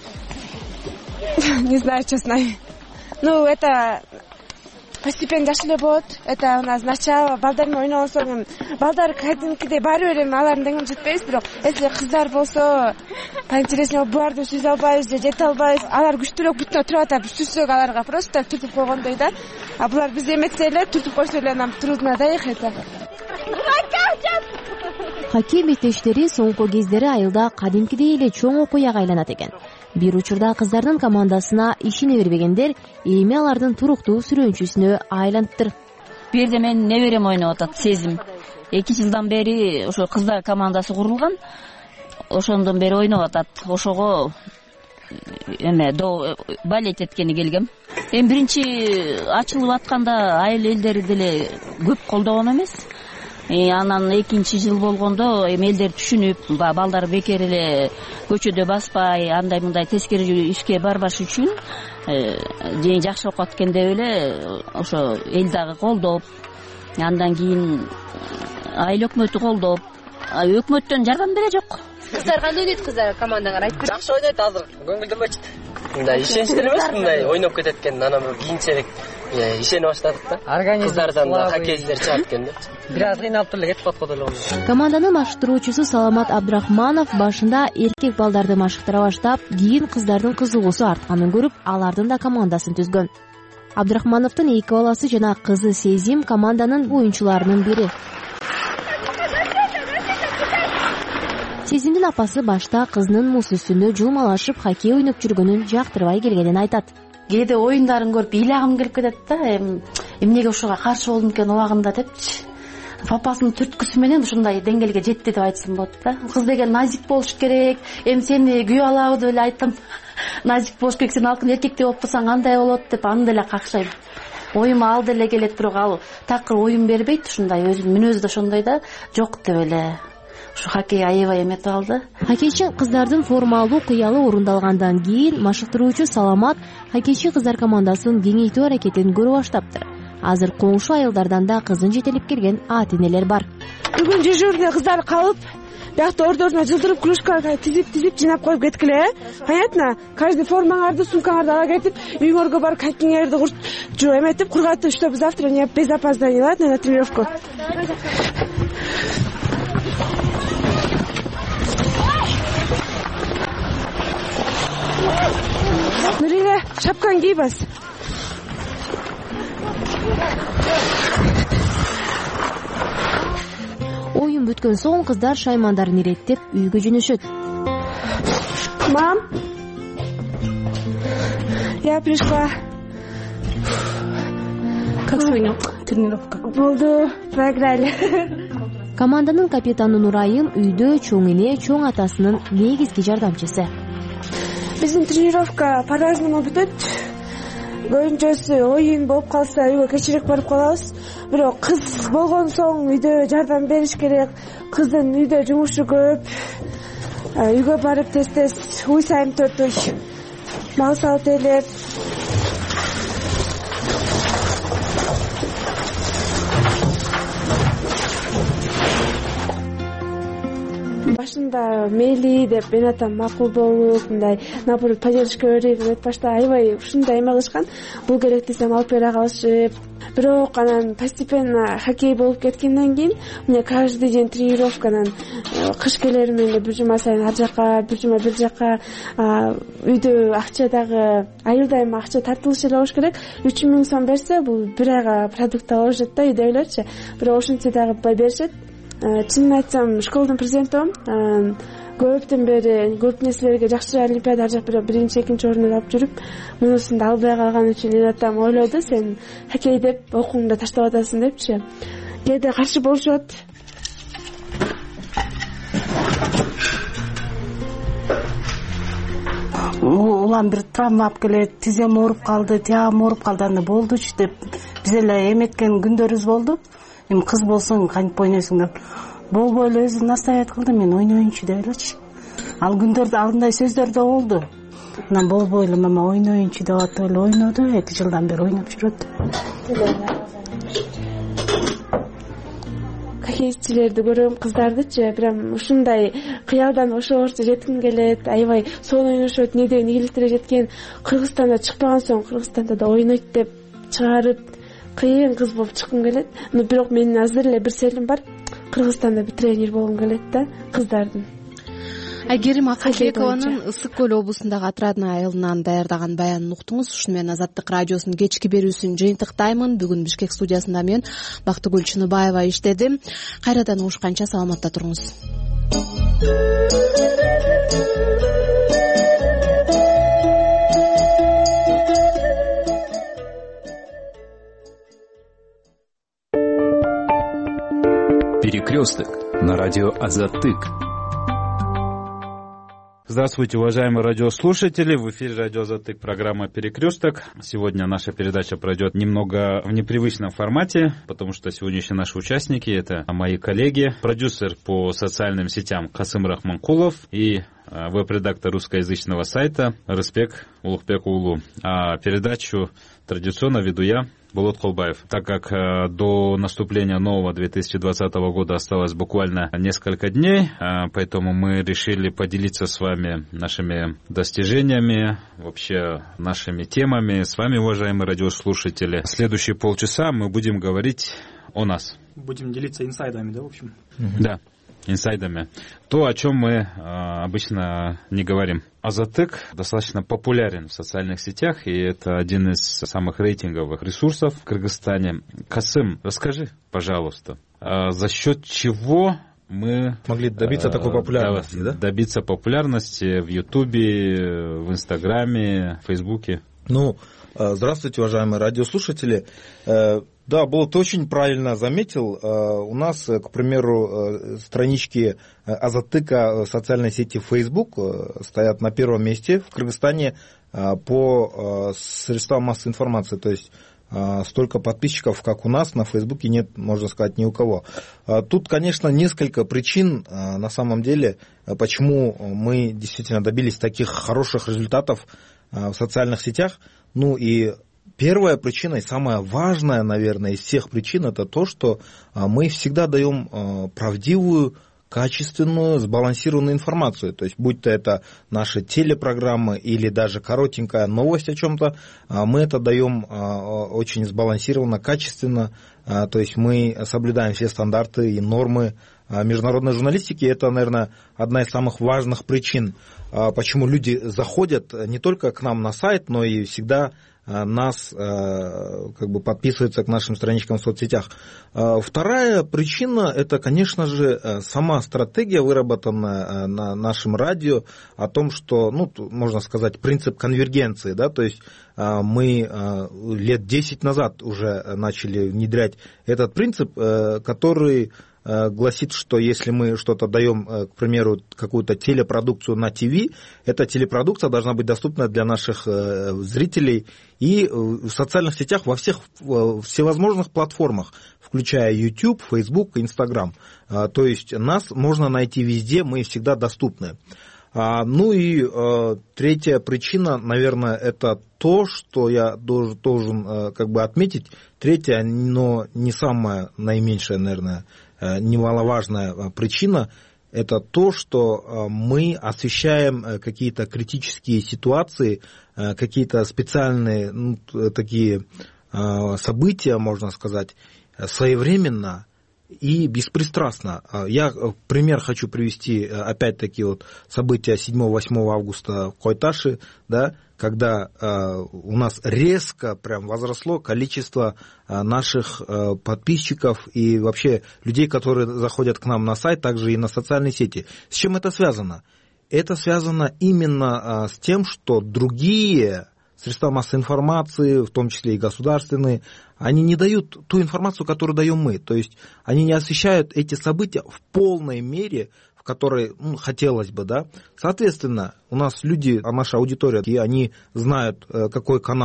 Не знаю, честно. Ну, это постепенно жакшы эле болот. Это у нас начало. Балдар менен ойногон соң балдар кадимкидей баары бир эми алардын деңине жетпейбиз, бирок если кыздар болсо поинтереснее буларды сүзө албайбыз же жете албайбыз. Алар күчтүүрөөк бүтүнө туруп атат. Сүзсөк аларга просто түртүп койгондой да. А булар биз эметсе эле түртүп койсо эле нам трудно доехать. Хоккей мектештери соңку кездери айылда кадимкидей эле чоң окуяга айланат экен. Бир учурда кыздардын командасына ишине бербегендер эми алардын туруктуу сүрөөнчүсүнө айланыптыр. Бу жерде менин неберем ойноп атат, Сезим. 2 жылдан бери ошо кыздар командасы курулган. Ошондон бери ойноп атат. Ошого балет эткени келгем. Эми биринчи ачылып атканда айыл элдери деле көп колдогон эмес. Анан 2 жыл болгондо эми элдер түшүнүп, балдар бекер эле көчөдө баспай, андай мындай тескери ишке барбаш үчүн жакшы окуп аткан деп эле ошо эл дагы колдоп, андан кийин айыл өкмөтү колдоп, өкмөттөн жардам деле жок. Кыздар кандай ойнойт, кыздар командаңар айтып? Жакшы ойнойт, азыр көңүлдүү болчу. Мындай ишеничтер эмес, мындай ойноп кетет экен, анан кийинчерээк ишене баштадык да. Кыздардан да хоккейчилер чыгат экен деп. Бир аз кыйналып эле кетип аткан эле. Команданын машыктыруучусу Саламат Абдрахманов башында эркек балдарды машыктыра баштап, кийин кыздардын кызыгуусу артканын көрүп, алардын да командасын түзгөн. Абдрахмановдун 2 баласы жана кызы Сезим команданын оюнчуларынын бири. Сезимдин апасы башта кызынын мус үстүндө жулмалашып хоккей ойноп жүргөнүн жактырбай келгенин айтат. Кээде оюндарын көрүп ыйлагым келип кетет да, эмнеге ушуга каршы болдум экен убагында депчи. Папасынын түрткүсү менен ушундай деңгээлге жетти деп айтсам болот да. Кыз деген назик болуш керек. Эми сени күйөө алабы деп эле айттым. Назик болуш керек, сен алкын эркектей болуп турсаң кандай болот деп аны деле какшайм. Оюма ал деле келет, бирок ал такыр оюн бербейт, ушундай өзүнүн мүнөзү да ошондой да, жок деп эле. Ушу хоккей аябай эметип алды. Хоккейчи кыздардын формалуу кыялы орундалгандан кийин машыктыруучу Саламат хоккейчи кыздар командасын кеңейтүү аракетин көрө баштаптыр. Азыр коңшу айылдардан да кызын жетелеп келген ата-энелер бар. Бүгүн дежурный кыздар калып, биякта ордоруна жылдырып кружкага тизип жинап коюп кеткиле. Понятно? Каждый формаңарды, сумкаңарды ала кетип, үйүңөргө барып хоккейңерди эметип кургатып, чтобы завтра не без опоздания, ладно, на тренировку. Нуриле, шапканы кий бас. Оюн бүткөн соң кыздар шаймандарын иреттеп үйгө жөнөшөт. Мам, я пришла. Как сегодня тренировка? Болду, проиграли. Команданын капитаны Нурайым үйдө чоң эне, чоң атасынын негизги жардамчысы. Биздин тренировка по-разному бүтөт. Көбүнчөсү оюн болуп калса үйгө кечирээк барып калабыз. Бирок кыз болгон соң үйдө жардам бериш керек. Кыздын үйдө жумушу көп. Үйгө барып тез уй сайын төртөй мал салып элеп. Башында мели деп мен атам макул болуп, мындай наоборот поддержка берип, башта аябай ушундай эме кылышкан. Бул керек десем алып бере калышып. Бирок анан постепенно хоккей болуп кеткенден кийин мне каждый день тренировканан кыш келери менен бир жума сайын ар жака, бир жума бир жака, үйдө акча дагы айылдайым акча тартылышы эле болуш керек. 3000 сом берсе, бул бир айга продукт алып жүрөт да үйдөгүлөрчү. Бирок ошентсе дагы беришет. Чынын айтсам, школдун президентом көптөн бери көп нерселерге жакшы олимпиада жакпырып биринчи, экинчи орунду алып жүрүп, мунусунда албай калган үчүн эн атам ойлоду, сен хоккей деп окууңду таштап атасың депчи. Кээде каршы болушот. Улам бир травма алып келет, тизем ооруп калды, тиягым ооруп калды, анда болдучу деп биз эле эметкен күндөрүбүз болду. Эми кыз болсоң кантип ойнойсуң деп. болбой эле өзү настоять кылды, мен ойноюнчу деп элечи. Ал күндөрдө андай сөздөр да болду. Анан болбой эле мама ойноюнчу деп атып эле ойноду. 2 жылдан бери ойноп жүрөт. Хоккейчилерди көрөм, кыздардычы, прям ушундай кыялдан ошогорчу жетким келет. Аябай сонун ойношот, неден ийгиликтире жеткен. Кыргызстанда чыкпаган соң Кыргызстанда да ойнойт деп чыгарып, кыйын кыз болуп чыккым келет. Бирок менин азыр эле бир селим бар. Кыргызстанда бир тренер болгум келет да, кыздардын. Айгерим Акылбекованын Ысык көл облусундагы отрадный айылынан даярдаган баянын уктуңуз. Ушуну менен Азаттык радиосунун кечки берүүсүн жыйынтыктаймын. Бүгүн Бишкек студиясында мен Бактыгүл Чыныбаева иштедим. Кайрадан угушканча саламатта туруңуз. Перекресток на радио Азаттык. Здравствуйте, уважаемые радиослушатели. В эфире радио Азаттык, программа «Перекресток». Сегодня наша передача пройдет немного в непривычном формате, потому что сегодняшние наши участники — это мои коллеги, продюсер по социальным сетям Касым Рахманкулов и веб-редактор русскоязычного сайта Рыспек Улукбек Улу. А передачу традиционно веду я, Болот Колбаев. Так как до наступления нового 2020 года осталось буквально несколько дней, поэтому мы решили поделиться с вами нашими достижениями, вообще нашими темами. С вами, уважаемые радиослушатели, следующие полчаса мы будем говорить о нас. Будем делиться инсайдами, да, в общем? Да. Инсайдами. То, о чем мы обычно не говорим. Азаттык достаточно популярен в социальных сетях, и это один из самых рейтинговых ресурсов в Кыргызстане. Касым, расскажи, пожалуйста, за счет чего мы могли добиться такой популярности, да? Добиться популярности в Ютубе, в Инстаграме, в Фейсбуке. Здравствуйте, уважаемые радиослушатели. Да, ты очень правильно заметил. У нас, к примеру, странички Азаттыка в социальной сети Facebook стоят на первом месте в Кыргызстане по средствам массовой информации. То есть столько подписчиков, как у нас, на Фейсбуке нет, можно сказать, ни у кого. Тут, конечно, несколько причин, на самом деле, почему мы действительно добились таких хороших результатов в социальных сетях. И первая причина, и самая важная, наверное, из всех причин, это то, что мы всегда даем правдивую, качественную, сбалансированную информацию. То есть, будь то это наши телепрограммы или даже коротенькая новость о чем-то, мы это даем очень сбалансированно, качественно. То есть, мы соблюдаем все стандарты и нормы международной журналистики. Это, наверное, одна из самых важных причин, почему люди заходят не только к нам на сайт, но и всегда нас подписываются к нашим страничкам в соцсетях. Вторая причина — это, конечно же, сама стратегия, выработанная на нашем радио, о том, что, можно сказать, принцип конвергенции, да, то есть мы лет 10 назад уже начали внедрять этот принцип, который гласит, что если мы что-то даем, к примеру, какую-то телепродукцию на ТВ, эта телепродукция должна быть доступна для наших зрителей и в социальных сетях во всех всевозможных платформах, включая YouTube, Facebook, Instagram. То есть нас можно найти везде, мы всегда доступны. И третья причина, наверное, это то, что я должен отметить. Третья, но не самая наименьшая, наверное, немаловажная причина, это то, что мы освещаем какие-то критические ситуации, какие-то специальные такие события, можно сказать, своевременно и беспристрастно. Я пример хочу привести, опять-таки, события 7-8 августа в Койташе, да, когда у нас резко прям возросло количество наших подписчиков и вообще людей, которые заходят к нам на сайт, также и на социальные сети. С чем это связано? Это связано именно с тем, что другие средства массовой информации, в том числе и государственные, они не дают ту информацию, которую даем мы. То есть они не освещают эти события в полной мере, в которой хотелось бы, да. Соответственно, у нас люди, наша аудитория, и они знают, какой канал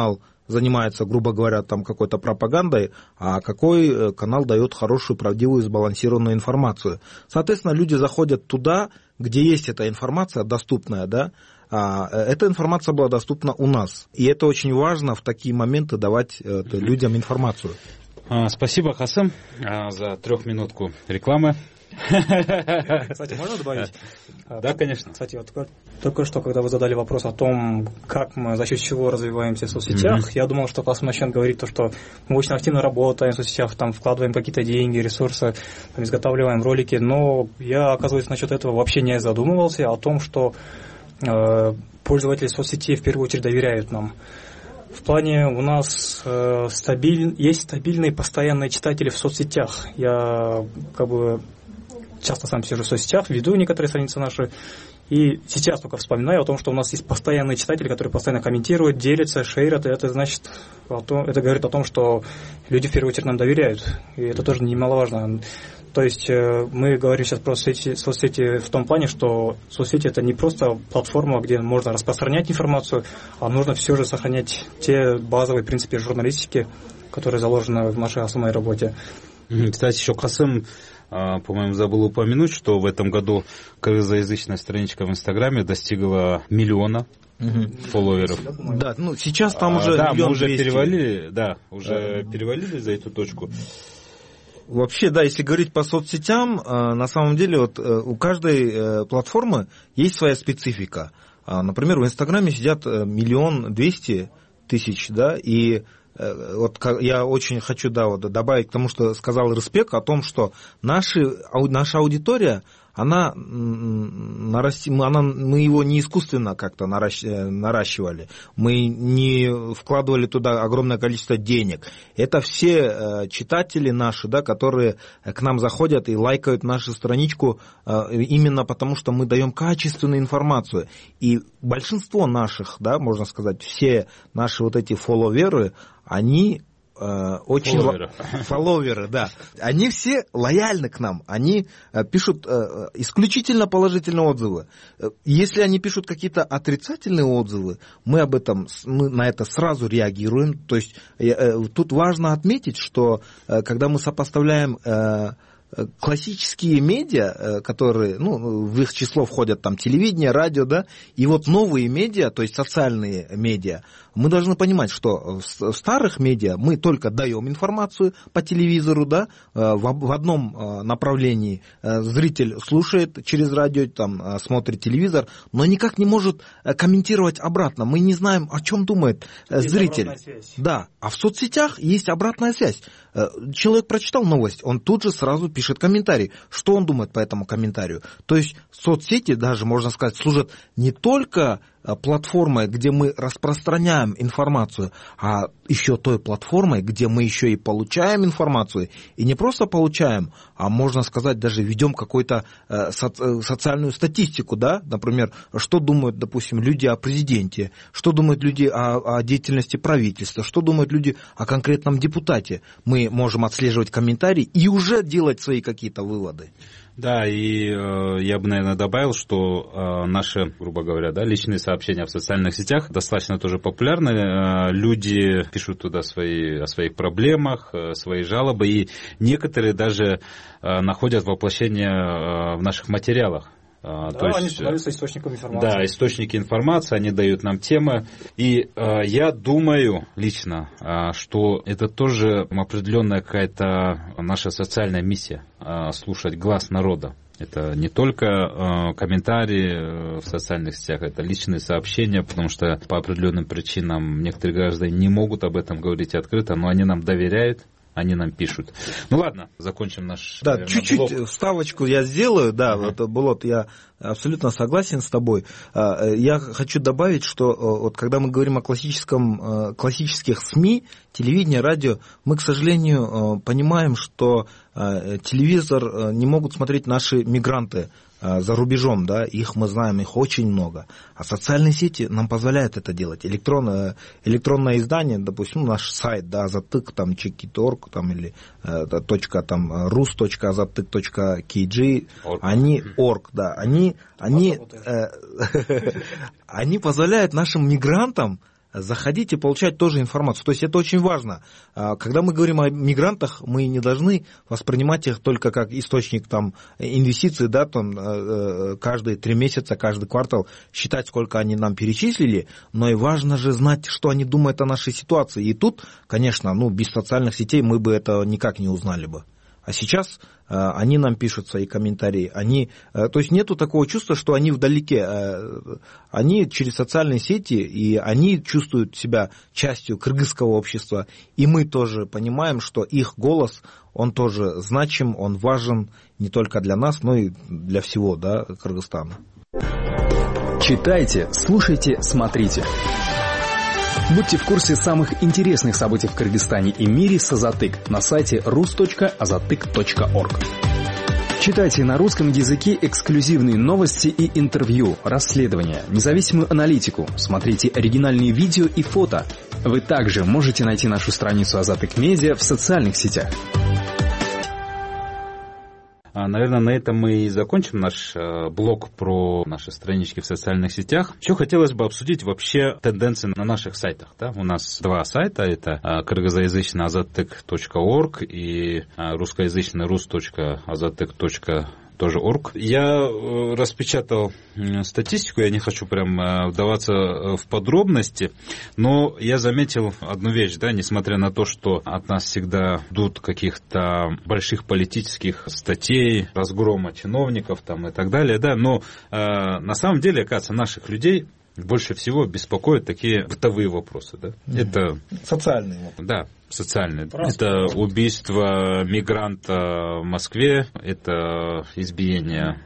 занимается, грубо говоря, там какой-то пропагандой, а какой канал дает хорошую, правдивую, сбалансированную информацию. Соответственно, люди заходят туда, где есть эта информация доступная, да, эта информация была доступна у нас. И это очень важно в такие моменты давать людям информацию. Спасибо, Касым, за 3-минутку рекламы. Кстати, можно добавить? Да, конечно. Кстати, вот только что, когда вы задали вопрос о том, как мы, за счет чего развиваемся в соцсетях, я думал, что Касым начнет говорить то, что мы очень активно работаем в соцсетях, там вкладываем какие-то деньги, ресурсы, там, изготавливаем ролики, но я, оказывается, насчет этого вообще не задумывался, о том, что пользователи соцсетей в первую очередь доверяют нам. В плане у нас есть стабильные постоянные читатели в соцсетях. Я часто сам сижу в соцсетях, веду некоторые страницы наши, и сейчас только вспоминаю о том, что у нас есть постоянные читатели, которые постоянно комментируют, делятся, шерят, и это значит, это говорит о том, что люди в первую очередь нам доверяют, и это тоже немаловажно. То есть мы говорим сейчас про соцсети в том плане, что соцсети – это не просто платформа, где можно распространять информацию, а нужно все же сохранять те базовые принципы журналистики, которые заложены в нашей основной работе. Кстати, еще Касым, по-моему, забыл упомянуть, что в этом году кыргызоязычная страничка в Инстаграме достигла 1 миллиона фолловеров. Да, сейчас там уже 1 мы уже 200 000. перевалили за эту точку. Вообще, да, если говорить по соцсетям, на самом деле вот у каждой платформы есть своя специфика. Например, в Инстаграме сидят 1 200 000, да, и вот я очень хочу, да, вот добавить к тому, что сказал Рыспек, о том, что наша аудитория, мы его не искусственно как-то наращивали, мы не вкладывали туда огромное количество денег. Это все читатели наши, да, которые к нам заходят и лайкают нашу страничку именно потому, что мы даем качественную информацию. И большинство наших, да, можно сказать, все наши вот эти фолловеры, они очень фолловеры, да. Они все лояльны к нам. Они пишут исключительно положительные отзывы. Если они пишут какие-то отрицательные отзывы, мы на это сразу реагируем. То есть тут важно отметить, что когда мы сопоставляем классические медиа, которые, в их число входят там телевидение, радио, да, и вот новые медиа, то есть социальные медиа, мы должны понимать, что в старых медиа мы только даем информацию по телевизору, да, в одном направлении зритель слушает через радио, там, смотрит телевизор, но никак не может комментировать обратно. Мы не знаем, о чем думает зритель. Да, а в соцсетях есть обратная связь. Человек прочитал новость, он тут же сразу пишет комментарий, что он думает по этому комментарию. То есть соцсети даже, можно сказать, служат не только платформой, где мы распространяем информацию, а еще той платформой, где мы еще и получаем информацию. И не просто получаем, а, можно сказать, даже ведем какую-то социальную статистику, да, например, что думают, допустим, люди о президенте, что думают люди о деятельности правительства, что думают люди о конкретном депутате. Мы можем отслеживать комментарии и уже делать свои какие-то выводы. Да, и я бы, наверное, добавил, что наши, грубо говоря, да, личные сообщения в социальных сетях достаточно тоже популярны. Люди пишут туда о своих проблемах, свои жалобы, и некоторые даже находят воплощение в наших материалах. Да, то есть, они становятся источником информации. Да, источники информации, они дают нам темы. И я думаю лично, что это тоже определенная какая-то наша социальная миссия — слушать глаз народа. Это не только комментарии в социальных сетях, это личные сообщения, потому что по определенным причинам некоторые граждане не могут об этом говорить открыто, но они нам доверяют. Они нам пишут. Ну ладно, закончим наш... Да, чуть-чуть вставочку я сделаю. Да, вот, Булат, я абсолютно согласен с тобой. Я хочу добавить, что вот когда мы говорим о классических СМИ, телевидении, радио, мы, к сожалению, понимаем, что телевизор не могут смотреть наши мигранты за рубежом, да, их мы знаем, их очень много. А социальные сети нам позволяют это делать. Электронное издание, допустим, наш сайт, да, Азаттык, там, Чекит.орг, там, или rus.azattyk.kg, они орг, да, они позволяют нашим мигрантам заходить и получать тоже информацию. То есть это очень важно. Когда мы говорим о мигрантах, мы не должны воспринимать их только как источник там, инвестиций, да, там, каждые 3 месяца, каждый квартал считать, сколько они нам перечислили, но и важно же знать, что они думают о нашей ситуации. И тут, конечно, без социальных сетей мы бы это никак не узнали бы. А сейчас они нам пишут свои комментарии. То есть нету такого чувства, что они вдалеке. Они через социальные сети, и они чувствуют себя частью кыргызского общества. И мы тоже понимаем, что их голос, он тоже значим, он важен не только для нас, но и для всего, да, Кыргызстана. Читайте, слушайте, смотрите. Будьте в курсе самых интересных событий в Кыргызстане и мире с Азатык на сайте rus.azatyk.org. Читайте на русском языке эксклюзивные новости и интервью, расследования, независимую аналитику, смотрите оригинальные видео и фото. Вы также можете найти нашу страницу Азатык Медиа в социальных сетях. Наверное, на этом мы и закончим наш блог про наши странички в социальных сетях. Еще хотелось бы обсудить вообще тенденции на наших сайтах. Да? У нас 2 сайта. Это кыргызоязычный azatyk.org и русскоязычный rus.azatyk.org. Я распечатал статистику, я не хочу прям вдаваться в подробности, но я заметил одну вещь, да, несмотря на то, что от нас всегда ждут каких-то больших политических статей, разгрома чиновников там, и так далее, да, но на самом деле, оказывается, наших людей больше всего беспокоят такие бытовые вопросы, да? Это социальные вопросы. Да, социальные. Это убийство мигранта в Москве, это избиение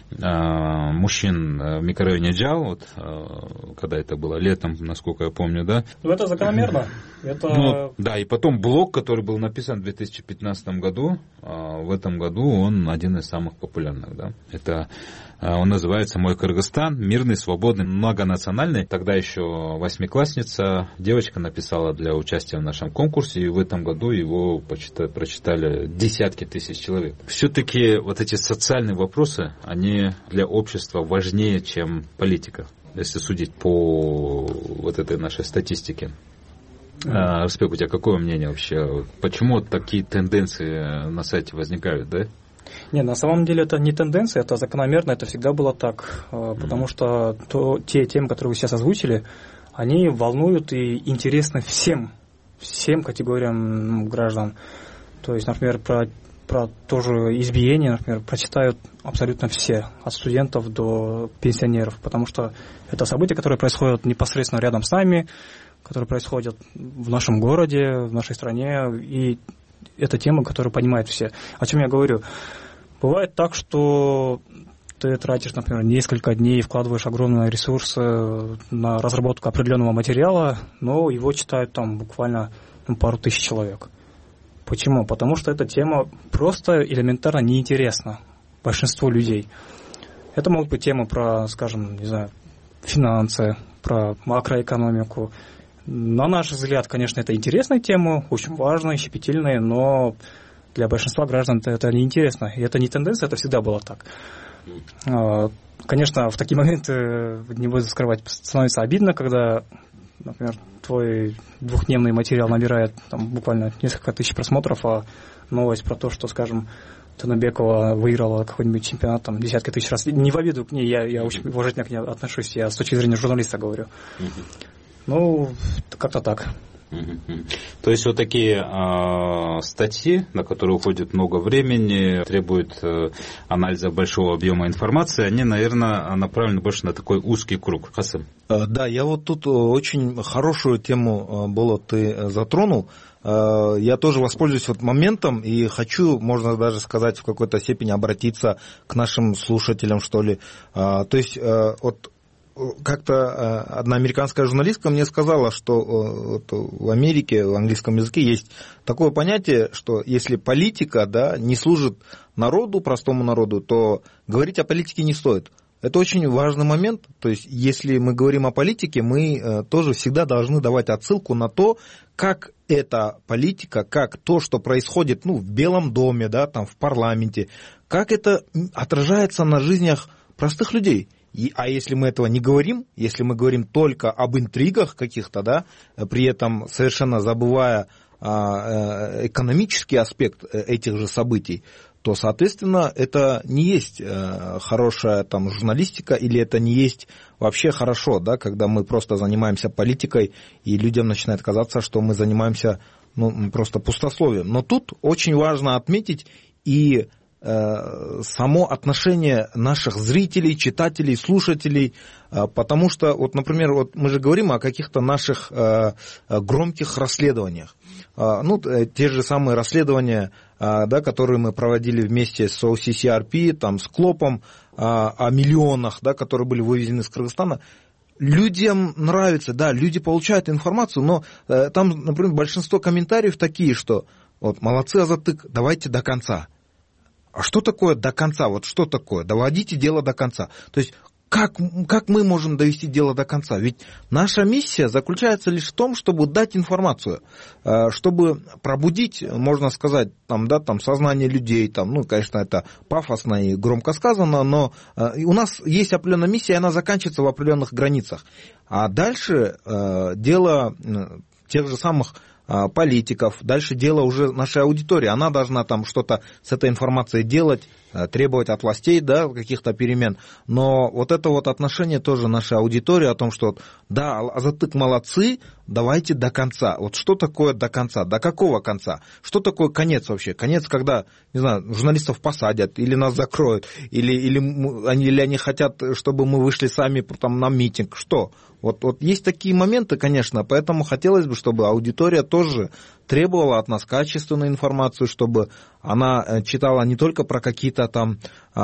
мужчин в микрорайоне Джал, вот, когда это было летом, насколько я помню, да? Это закономерно. Да, и потом блог, который был написан в 2015 году, в этом году он один из самых популярных, да? Это он называется «Мой Кыргызстан. Мирный, свободный, многонациональный». Тогда еще 8-классница, девочка написала для участия в нашем конкурсе, и в этом году его прочитали десятки тысяч человек. Все-таки вот эти социальные вопросы, они для общества важнее, чем политика, если судить по вот этой нашей статистике. Распек, у тебя какое мнение вообще? Почему такие тенденции на сайте возникают, да? Не, на самом деле это не тенденция, это закономерно, это всегда было так, потому что те темы, которые вы сейчас озвучили, они волнуют и интересны всем категориям граждан. То есть, например, про то же избиение, например, прочитают абсолютно все, от студентов до пенсионеров, потому что это события, которые происходят непосредственно рядом с нами, которые происходят в нашем городе, в нашей стране, и это тема, которую понимают все. О чем я говорю? Бывает так, что ты тратишь, например, несколько дней, вкладываешь огромные ресурсы на разработку определенного материала, но его читают там буквально пару тысяч человек. Почему? Потому что эта тема просто элементарно неинтересна большинству людей. Это могут быть темы про, скажем, не знаю, финансы, про макроэкономику. На наш взгляд, конечно, это интересная тема, очень важная, щепетильная, но для большинства граждан это неинтересно. И это не тенденция, это всегда было так. Конечно, в такие моменты, не буду скрывать, становится обидно, когда, например, твой 2-дневный материал набирает там, буквально несколько тысяч просмотров, а новость про то, что, скажем, Танабекова выиграла какой-нибудь чемпионат там, десятки тысяч раз. Не в обиду к ней, я очень уважительно к ней отношусь, я с точки зрения журналиста говорю. Ну, как-то так. То есть вот такие статьи, на которые уходит много времени, требуют анализа большого объема информации, они, наверное, направлены больше на такой узкий круг. Хасым. Да, я вот тут очень хорошую тему, Болот, ты затронул. Я тоже воспользуюсь вот моментом и хочу, можно даже сказать, в какой-то степени обратиться к нашим слушателям, что ли. То есть вот как-то одна американская журналистка мне сказала, что в Америке, в английском языке есть такое понятие, что если политика, да, не служит народу, простому народу, то говорить о политике не стоит. Это очень важный момент. То есть, если мы говорим о политике, мы тоже всегда должны давать отсылку на то, как эта политика, как то, что происходит в Белом доме, да, там, в парламенте, как это отражается на жизнях простых людей. А если мы этого не говорим, если мы говорим только об интригах каких-то, да, при этом совершенно забывая экономический аспект этих же событий, то, соответственно, это не есть хорошая там журналистика, или это не есть вообще хорошо, да, когда мы просто занимаемся политикой, и людям начинает казаться, что мы занимаемся просто пустословием. Но тут очень важно отметить и само отношение наших зрителей, читателей, слушателей, потому что, вот, например, вот мы же говорим о каких-то наших громких расследованиях. Те же самые расследования, да, которые мы проводили вместе с OCCRP, там, с КЛОПом, о миллионах, да, которые были вывезены из Кыргызстана. Людям нравится, да, люди получают информацию, но там, например, большинство комментариев такие, что вот молодцы, Азаттык, давайте до конца. А что такое до конца? Вот что такое? Доводите дело до конца. То есть как мы можем довести дело до конца? Ведь наша миссия заключается лишь в том, чтобы дать информацию, чтобы пробудить, можно сказать, там, да, там, сознание людей. Там, конечно, это пафосно и громко сказано, но у нас есть определенная миссия, и она заканчивается в определенных границах. А дальше дело тех же самых политиков, дальше дело уже нашей аудитории. Она должна там что-то с этой информацией делать, требовать от властей, да, каких-то перемен. Но вот это вот отношение тоже нашей аудитории о том, что да, Азаттык молодцы, давайте до конца. Вот что такое до конца? До какого конца? Что такое конец вообще? Конец, когда, не знаю, журналистов посадят, или нас закроют, или они хотят, чтобы мы вышли сами там, на митинг. Что? Вот есть такие моменты, конечно, поэтому хотелось бы, чтобы аудитория тоже требовала от нас качественную информацию, чтобы она читала не только про какие-то там,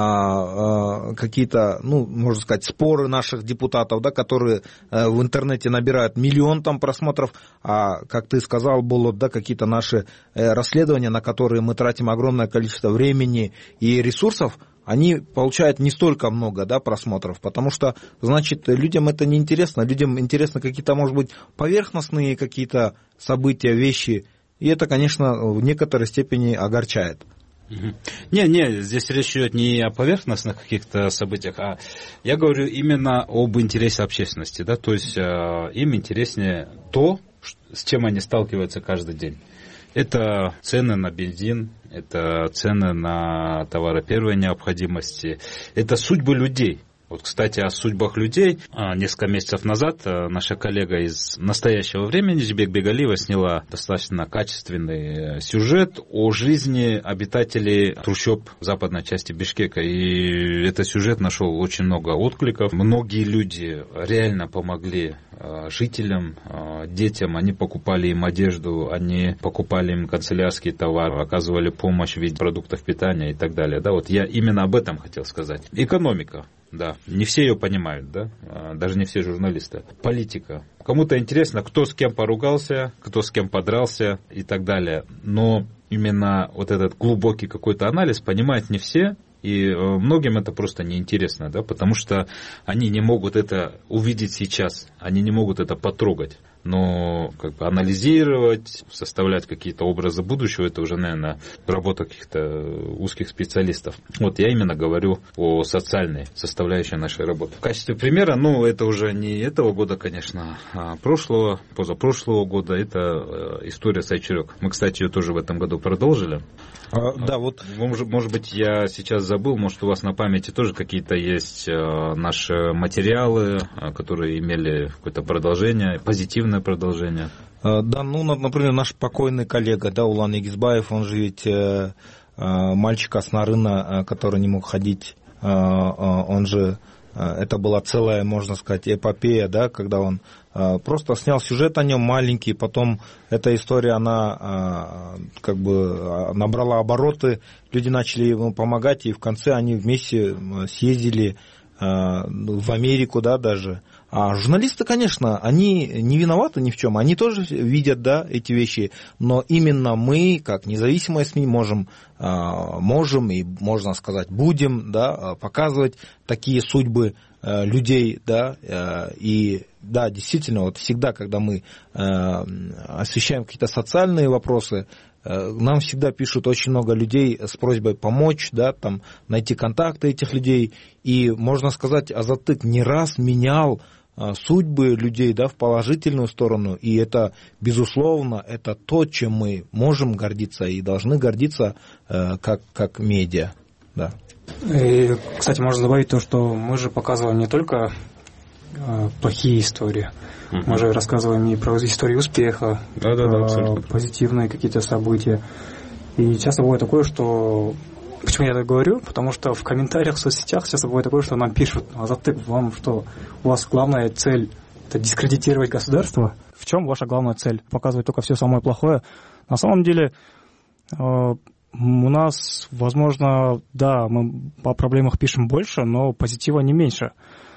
можно сказать, споры наших депутатов, да, которые в интернете набирают миллион там просмотров, а, как ты сказал, Болот, да, какие-то наши расследования, на которые мы тратим огромное количество времени и ресурсов, они получают не столько много, да, просмотров, потому что, значит, людям это не интересно, людям интересны какие-то, может быть, поверхностные какие-то события, вещи, и это, конечно, в некоторой степени огорчает. Не, здесь речь идет не о поверхностных каких-то событиях, а я говорю именно об интересе общественности, да, то есть им интереснее то, с чем они сталкиваются каждый день. Это цены на бензин, это цены на товары первой необходимости, это судьбы людей. Вот, кстати, о судьбах людей. Несколько месяцев назад наша коллега из «Настоящего времени» Жибек Бегалиева сняла достаточно качественный сюжет о жизни обитателей трущоб в западной части Бишкека. И этот сюжет нашел очень много откликов. Многие люди реально помогли жителям, детям. Они покупали им одежду, они покупали им канцелярский товар, оказывали помощь в виде продуктов питания и так далее. Да, вот я именно об этом хотел сказать. Экономика. Да, не все ее понимают, да, даже не все журналисты. Политика. Кому-то интересно, кто с кем поругался, кто с кем подрался и так далее. Но именно вот этот глубокий какой-то анализ понимают не все, и многим это просто неинтересно, да, потому что они не могут это увидеть сейчас, они не могут это потрогать. Но как бы анализировать, составлять какие-то образы будущего, это уже, наверное, работа каких-то узких специалистов. Вот я именно говорю о социальной составляющей нашей работы. В качестве примера, это уже не этого года, конечно, а прошлого, позапрошлого года, это история с Айчурек. Мы, кстати, ее тоже в этом году продолжили. Да, вот. Может быть, я сейчас забыл, может, у вас на памяти тоже какие-то есть наши материалы, которые имели какое-то продолжение, позитивное продолжение. Да, например, наш покойный коллега, да, Улан Егизбаев, он же ведь мальчик Аснарына, который не мог ходить, он же, это была целая, можно сказать, эпопея, да, когда он просто снял сюжет о нем маленький, потом эта история, она как бы набрала обороты, люди начали ему помогать, и в конце они вместе съездили в Америку, да, даже. А журналисты, конечно, они не виноваты ни в чем, они тоже видят, да, эти вещи, но именно мы, как независимые СМИ, можем и, можно сказать, будем, да, показывать такие судьбы людей, да, и да, действительно, вот всегда, когда мы освещаем какие-то социальные вопросы, Нам всегда пишут очень много людей с просьбой помочь, да, там, найти контакты этих людей. И, можно сказать, Азаттык не раз менял судьбы людей, да, в положительную сторону. И это, безусловно, это то, чем мы можем гордиться и должны гордиться как медиа. Да. И, кстати, можно добавить то, что мы же показываем не только плохие истории. Мы же рассказываем и про истории успеха, про позитивные какие-то события. И часто бывает такое, что... Почему я так говорю? Потому что в комментариях в соцсетях часто бывает такое, что нам пишут: Азаттык, вам что, у вас главная цель – это дискредитировать государство? В чем ваша главная цель? Показывать только все самое плохое? На самом деле, у нас, возможно, да, мы о проблемах пишем больше, но позитива не меньше.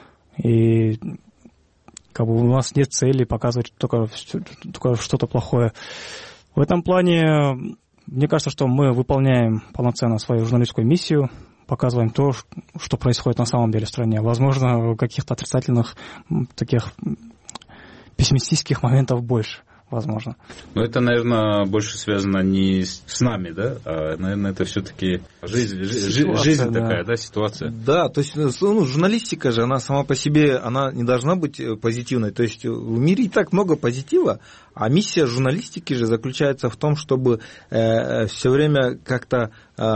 И как бы у нас нет цели показывать только что-то плохое. В этом плане, мне кажется, что мы выполняем полноценно свою журналистскую миссию, показываем то, что происходит на самом деле в стране. Возможно, каких-то отрицательных, таких пессимистических моментов больше. Возможно. Но это, наверное, больше связано не с нами, да, а, наверное, это все-таки жизнь такая, да, ситуация. Да, то есть журналистика же, она сама по себе, она не должна быть позитивной. То есть в мире и так много позитива, а миссия журналистики же заключается в том, чтобы все время как-то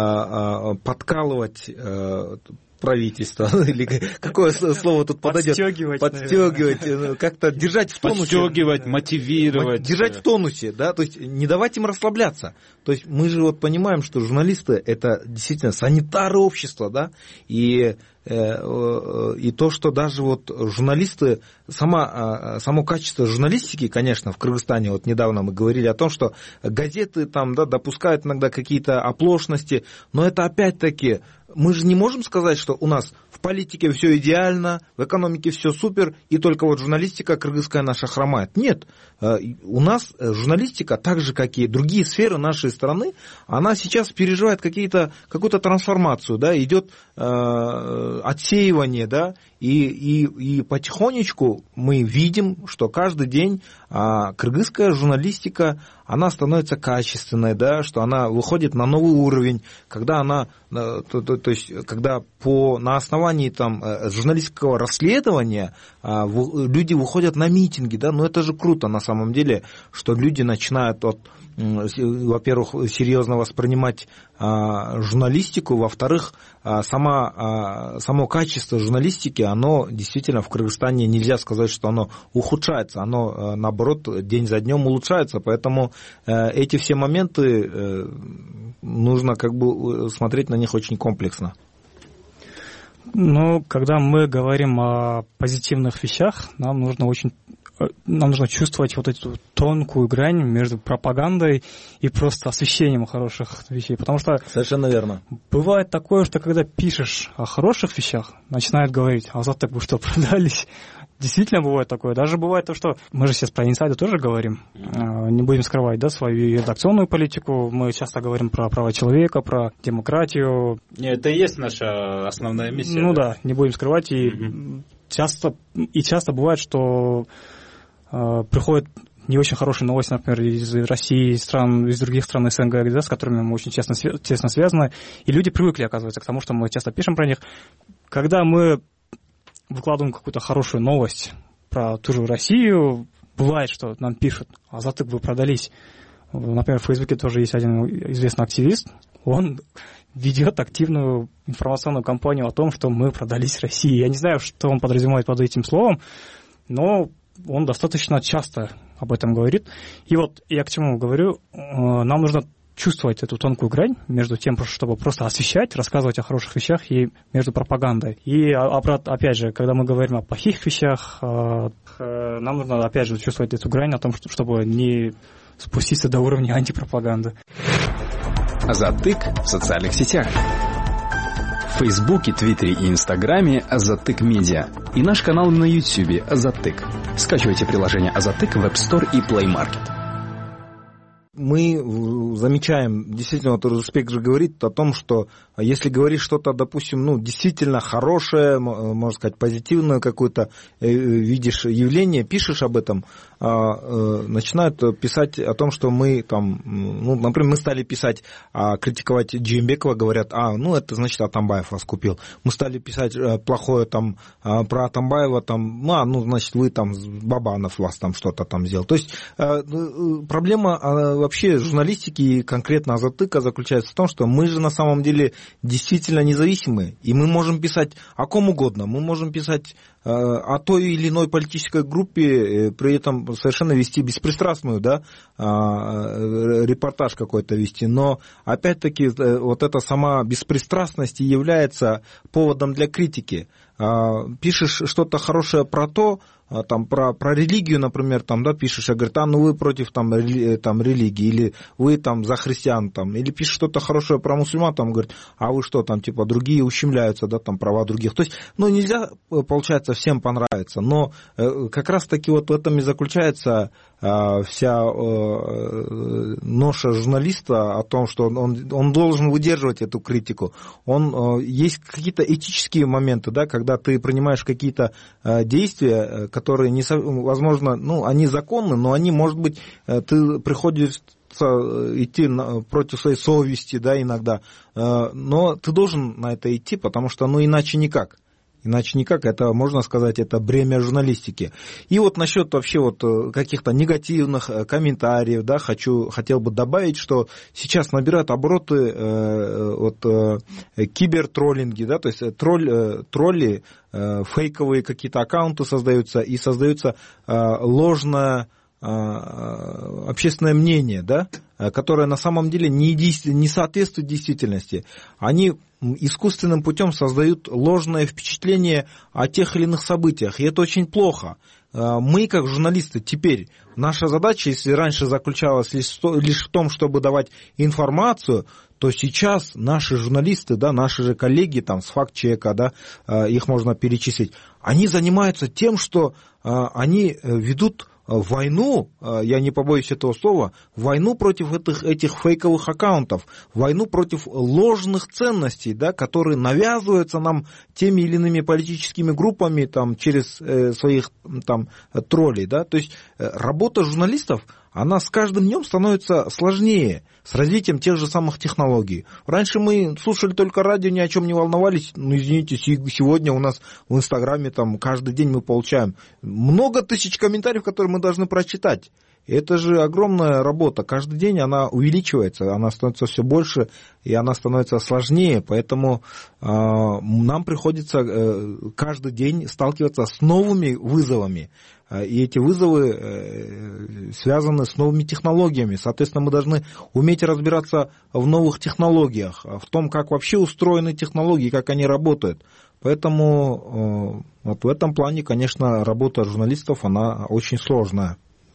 подкалывать правительство, или какое слово тут подойдет? Подстегивать, как-то держать в тонусе. Подстегивать, мотивировать. Держать в тонусе, да, то есть не давать им расслабляться. То есть мы же вот понимаем, что журналисты – это действительно санитары общества, да, и то, что даже вот журналисты, само качество журналистики, конечно, в Кыргызстане, вот недавно мы говорили о том, что газеты там, да, допускают иногда какие-то оплошности, но это опять-таки, мы же не можем сказать, что у нас в политике все идеально, в экономике все супер, и только вот журналистика кыргызская наша хромает. Нет, у нас журналистика, так же, как и другие сферы нашей страны, она сейчас переживает какую-то трансформацию, да, идет отсеивание, да, и потихонечку мы видим, что каждый день кыргызская журналистика, она становится качественной, да, что она выходит на новый уровень, когда она, то есть, когда на основании там журналистского расследования люди выходят на митинги, да, но это же круто на самом деле, что люди начинают во-первых, серьезно воспринимать журналистику, во-вторых, само качество журналистики, оно действительно в Кыргызстане нельзя сказать, что оно ухудшается, оно, наоборот, день за днем улучшается, поэтому эти все моменты нужно как бы смотреть на них очень комплексно. Ну, когда мы говорим о позитивных вещах, нам нужно чувствовать вот эту тонкую грань между пропагандой и просто освещением хороших вещей. Потому что совершенно верно. Бывает такое, что когда пишешь о хороших вещах, начинают говорить: Азаттык, вы что, продались? Действительно бывает такое. Даже бывает то, что мы же сейчас про инсайды тоже говорим. Не будем скрывать, да, свою редакционную политику. Мы часто говорим про права человека, про демократию. Это и есть наша основная миссия. Ну да, не будем скрывать. И часто бывает, что приходят не очень хорошие новости, например, из России, из других стран СНГ, да, с которыми мы очень тесно связаны. И люди привыкли, оказывается, к тому, что мы часто пишем про них. Когда мы выкладываем какую-то хорошую новость про ту же Россию, бывает, что нам пишут: Азаттык, вы продались. Например, в Фейсбуке тоже есть один известный активист, он ведет активную информационную кампанию о том, что мы продались России. Я не знаю, что он подразумевает под этим словом, но он достаточно часто об этом говорит. И вот я к чему говорю, нам нужно чувствовать эту тонкую грань между тем, чтобы просто освещать, рассказывать о хороших вещах, и между пропагандой. И опять же, когда мы говорим о плохих вещах, нам нужно опять же чувствовать эту грань о том, чтобы не спуститься до уровня антипропаганды. Азаттык в социальных сетях. В Фейсбуке, Твиттере и Инстаграме Азаттык Медиа. И наш канал на Ютьюбе Азаттык. Скачивайте приложение Азаттык в App Store и Play Market. мы замечаем, действительно, вот Рузбек же говорит о том, что если говоришь что-то, допустим, действительно хорошее, можно сказать, позитивное какое-то, видишь явление, пишешь об этом, начинают писать о том, что мы там, например, мы стали писать, критиковать Джеймбекова, говорят, это значит Атамбаев вас купил. Мы стали писать плохое там про Атамбаева, там, значит, вы там, Бабанов вас там что-то там сделал. То есть проблема вообще журналистики и конкретно Азатыка заключается в том, что мы же на самом деле действительно независимые, и мы можем писать о ком угодно, мы можем писать о той или иной политической группе, при этом совершенно вести беспристрастную, репортаж какой-то вести, но опять-таки вот эта сама беспристрастность и является поводом для критики. Пишешь что-то хорошее про то, там, про религию, например, там, пишешь, говорит, вы против там, религии, или вы там за христиан, там, или пишешь что-то хорошее про мусульман, там, говорит, вы что, там, типа, другие ущемляются, там, права других. То есть, нельзя, получается, всем понравиться, но как раз-таки вот в этом и заключается вся ноша журналиста о том, что он должен выдерживать эту критику. Есть какие-то этические моменты, когда ты принимаешь какие-то действия, которые, возможно, они законны, но они, может быть, ты приходишь идти против своей совести, иногда, но ты должен на это идти, потому что, иначе никак. Иначе никак, это, можно сказать, это бремя журналистики. И вот насчет вообще каких-то негативных комментариев, хотел бы добавить, что сейчас набирают обороты кибертроллинги, то есть тролли, фейковые какие-то аккаунты создаются, и создается ложное общественное мнение, которое на самом деле не соответствует действительности. Они искусственным путем создают ложное впечатление о тех или иных событиях, и это очень плохо. Мы, как журналисты, теперь, наша задача, если раньше заключалась лишь в том, чтобы давать информацию, то сейчас наши журналисты, наши же коллеги с факт-чека, их можно перечислить, они занимаются тем, что они ведут войну, я не побоюсь этого слова, войну против этих фейковых аккаунтов, войну против ложных ценностей, которые навязываются нам теми или иными политическими группами через своих троллей. То есть работа журналистов, она с каждым днем становится сложнее с развитием тех же самых технологий. Раньше мы слушали только радио, ни о чем не волновались. Извините, сегодня у нас в Инстаграме каждый день мы получаем много тысяч комментариев, которые мы должны прочитать. Это же огромная работа. Каждый день она увеличивается, она становится все больше, и она становится сложнее. Поэтому нам приходится каждый день сталкиваться с новыми вызовами. И эти вызовы связаны с новыми технологиями. Соответственно, мы должны уметь разбираться в новых технологиях, в том, как вообще устроены технологии, как они работают. Поэтому вот в этом плане, конечно, работа журналистов, она очень сложная.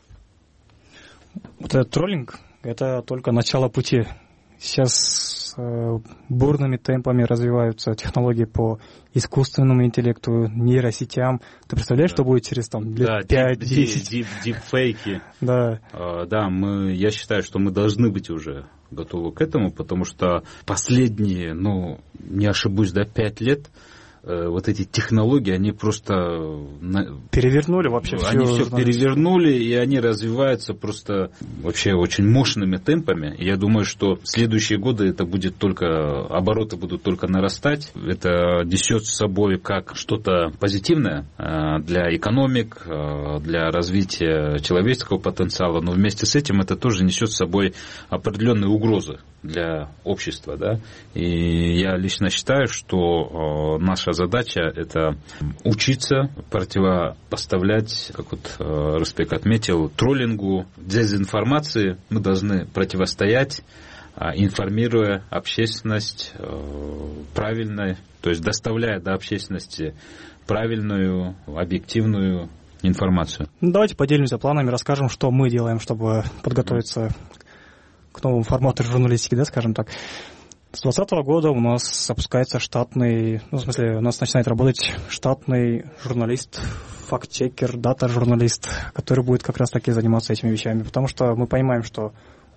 Вот этот троллинг – это только начало пути. Сейчас бурными темпами развиваются технологии по искусственному интеллекту, нейросетям. Ты представляешь, что будет через лет 5-10? Дипфейки. Да, я считаю, что мы должны быть уже готовы к этому, потому что последние, не ошибусь, 5 лет вот эти технологии, они просто перевернули вообще все. Они все перевернули, и они развиваются просто вообще очень мощными темпами. И я думаю, что в следующие годы это будет обороты будут только нарастать. Это несет с собой как что-то позитивное для экономик, для развития человеческого потенциала, но вместе с этим это тоже несет с собой определенные угрозы для общества. И я лично считаю, что наша задача – это учиться противопоставлять, как Рузбек отметил, троллингу, дезинформации. Мы должны противостоять, информируя общественность правильно, то есть доставляя до общественности правильную, объективную информацию. Давайте поделимся планами, расскажем, что мы делаем, чтобы подготовиться к новому формату журналистики, скажем так. С 2020 года у нас запускается штатный, у нас начинает работать штатный журналист, факт-чекер, дата-журналист, который будет как раз-таки заниматься этими вещами, потому что мы понимаем, что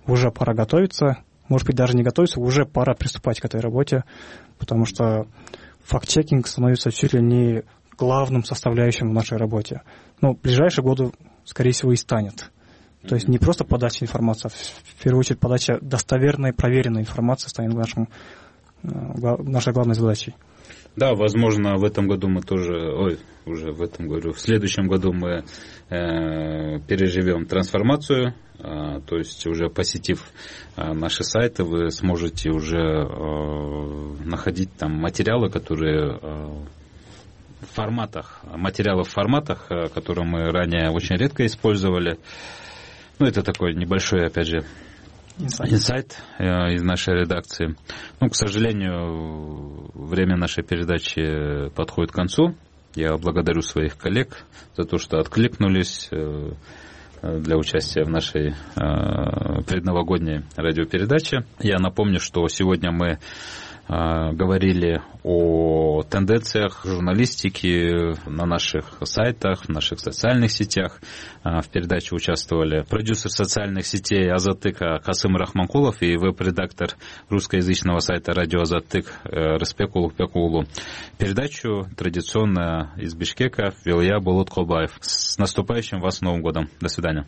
уже пора готовиться, может быть, даже не готовиться, уже пора приступать к этой работе, потому что факт-чекинг становится чуть ли не главным составляющим в нашей работе. Но в ближайшие годы, скорее всего, и станет. То есть не просто подача информации, а в первую очередь подача достоверной, проверенной информации станет нашей главной задачей. Да, возможно, в этом году мы тоже, в следующем году мы переживем трансформацию, то есть уже посетив наши сайты, вы сможете уже находить там материалы, которые в форматах, которые мы ранее очень редко использовали. Ну, это такой небольшой, опять же, инсайт из нашей редакции. Ну, к сожалению, время нашей передачи подходит к концу. Я благодарю своих коллег за то, что откликнулись для участия в нашей предновогодней радиопередаче. Я напомню, что сегодня мы говорили о тенденциях журналистики на наших сайтах, в наших социальных сетях. В передаче участвовали продюсер социальных сетей Азаттыка Касым Рахманкулов и веб-редактор русскоязычного сайта радио Азаттык Рыспек Улукбекулу. Передачу традиционно из Бишкека вел я, Булут Колбаев. С наступающим вас Новым годом. До свидания.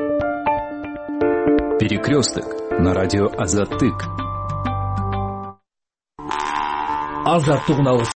Перекресток на радио Азаттык. Азаттык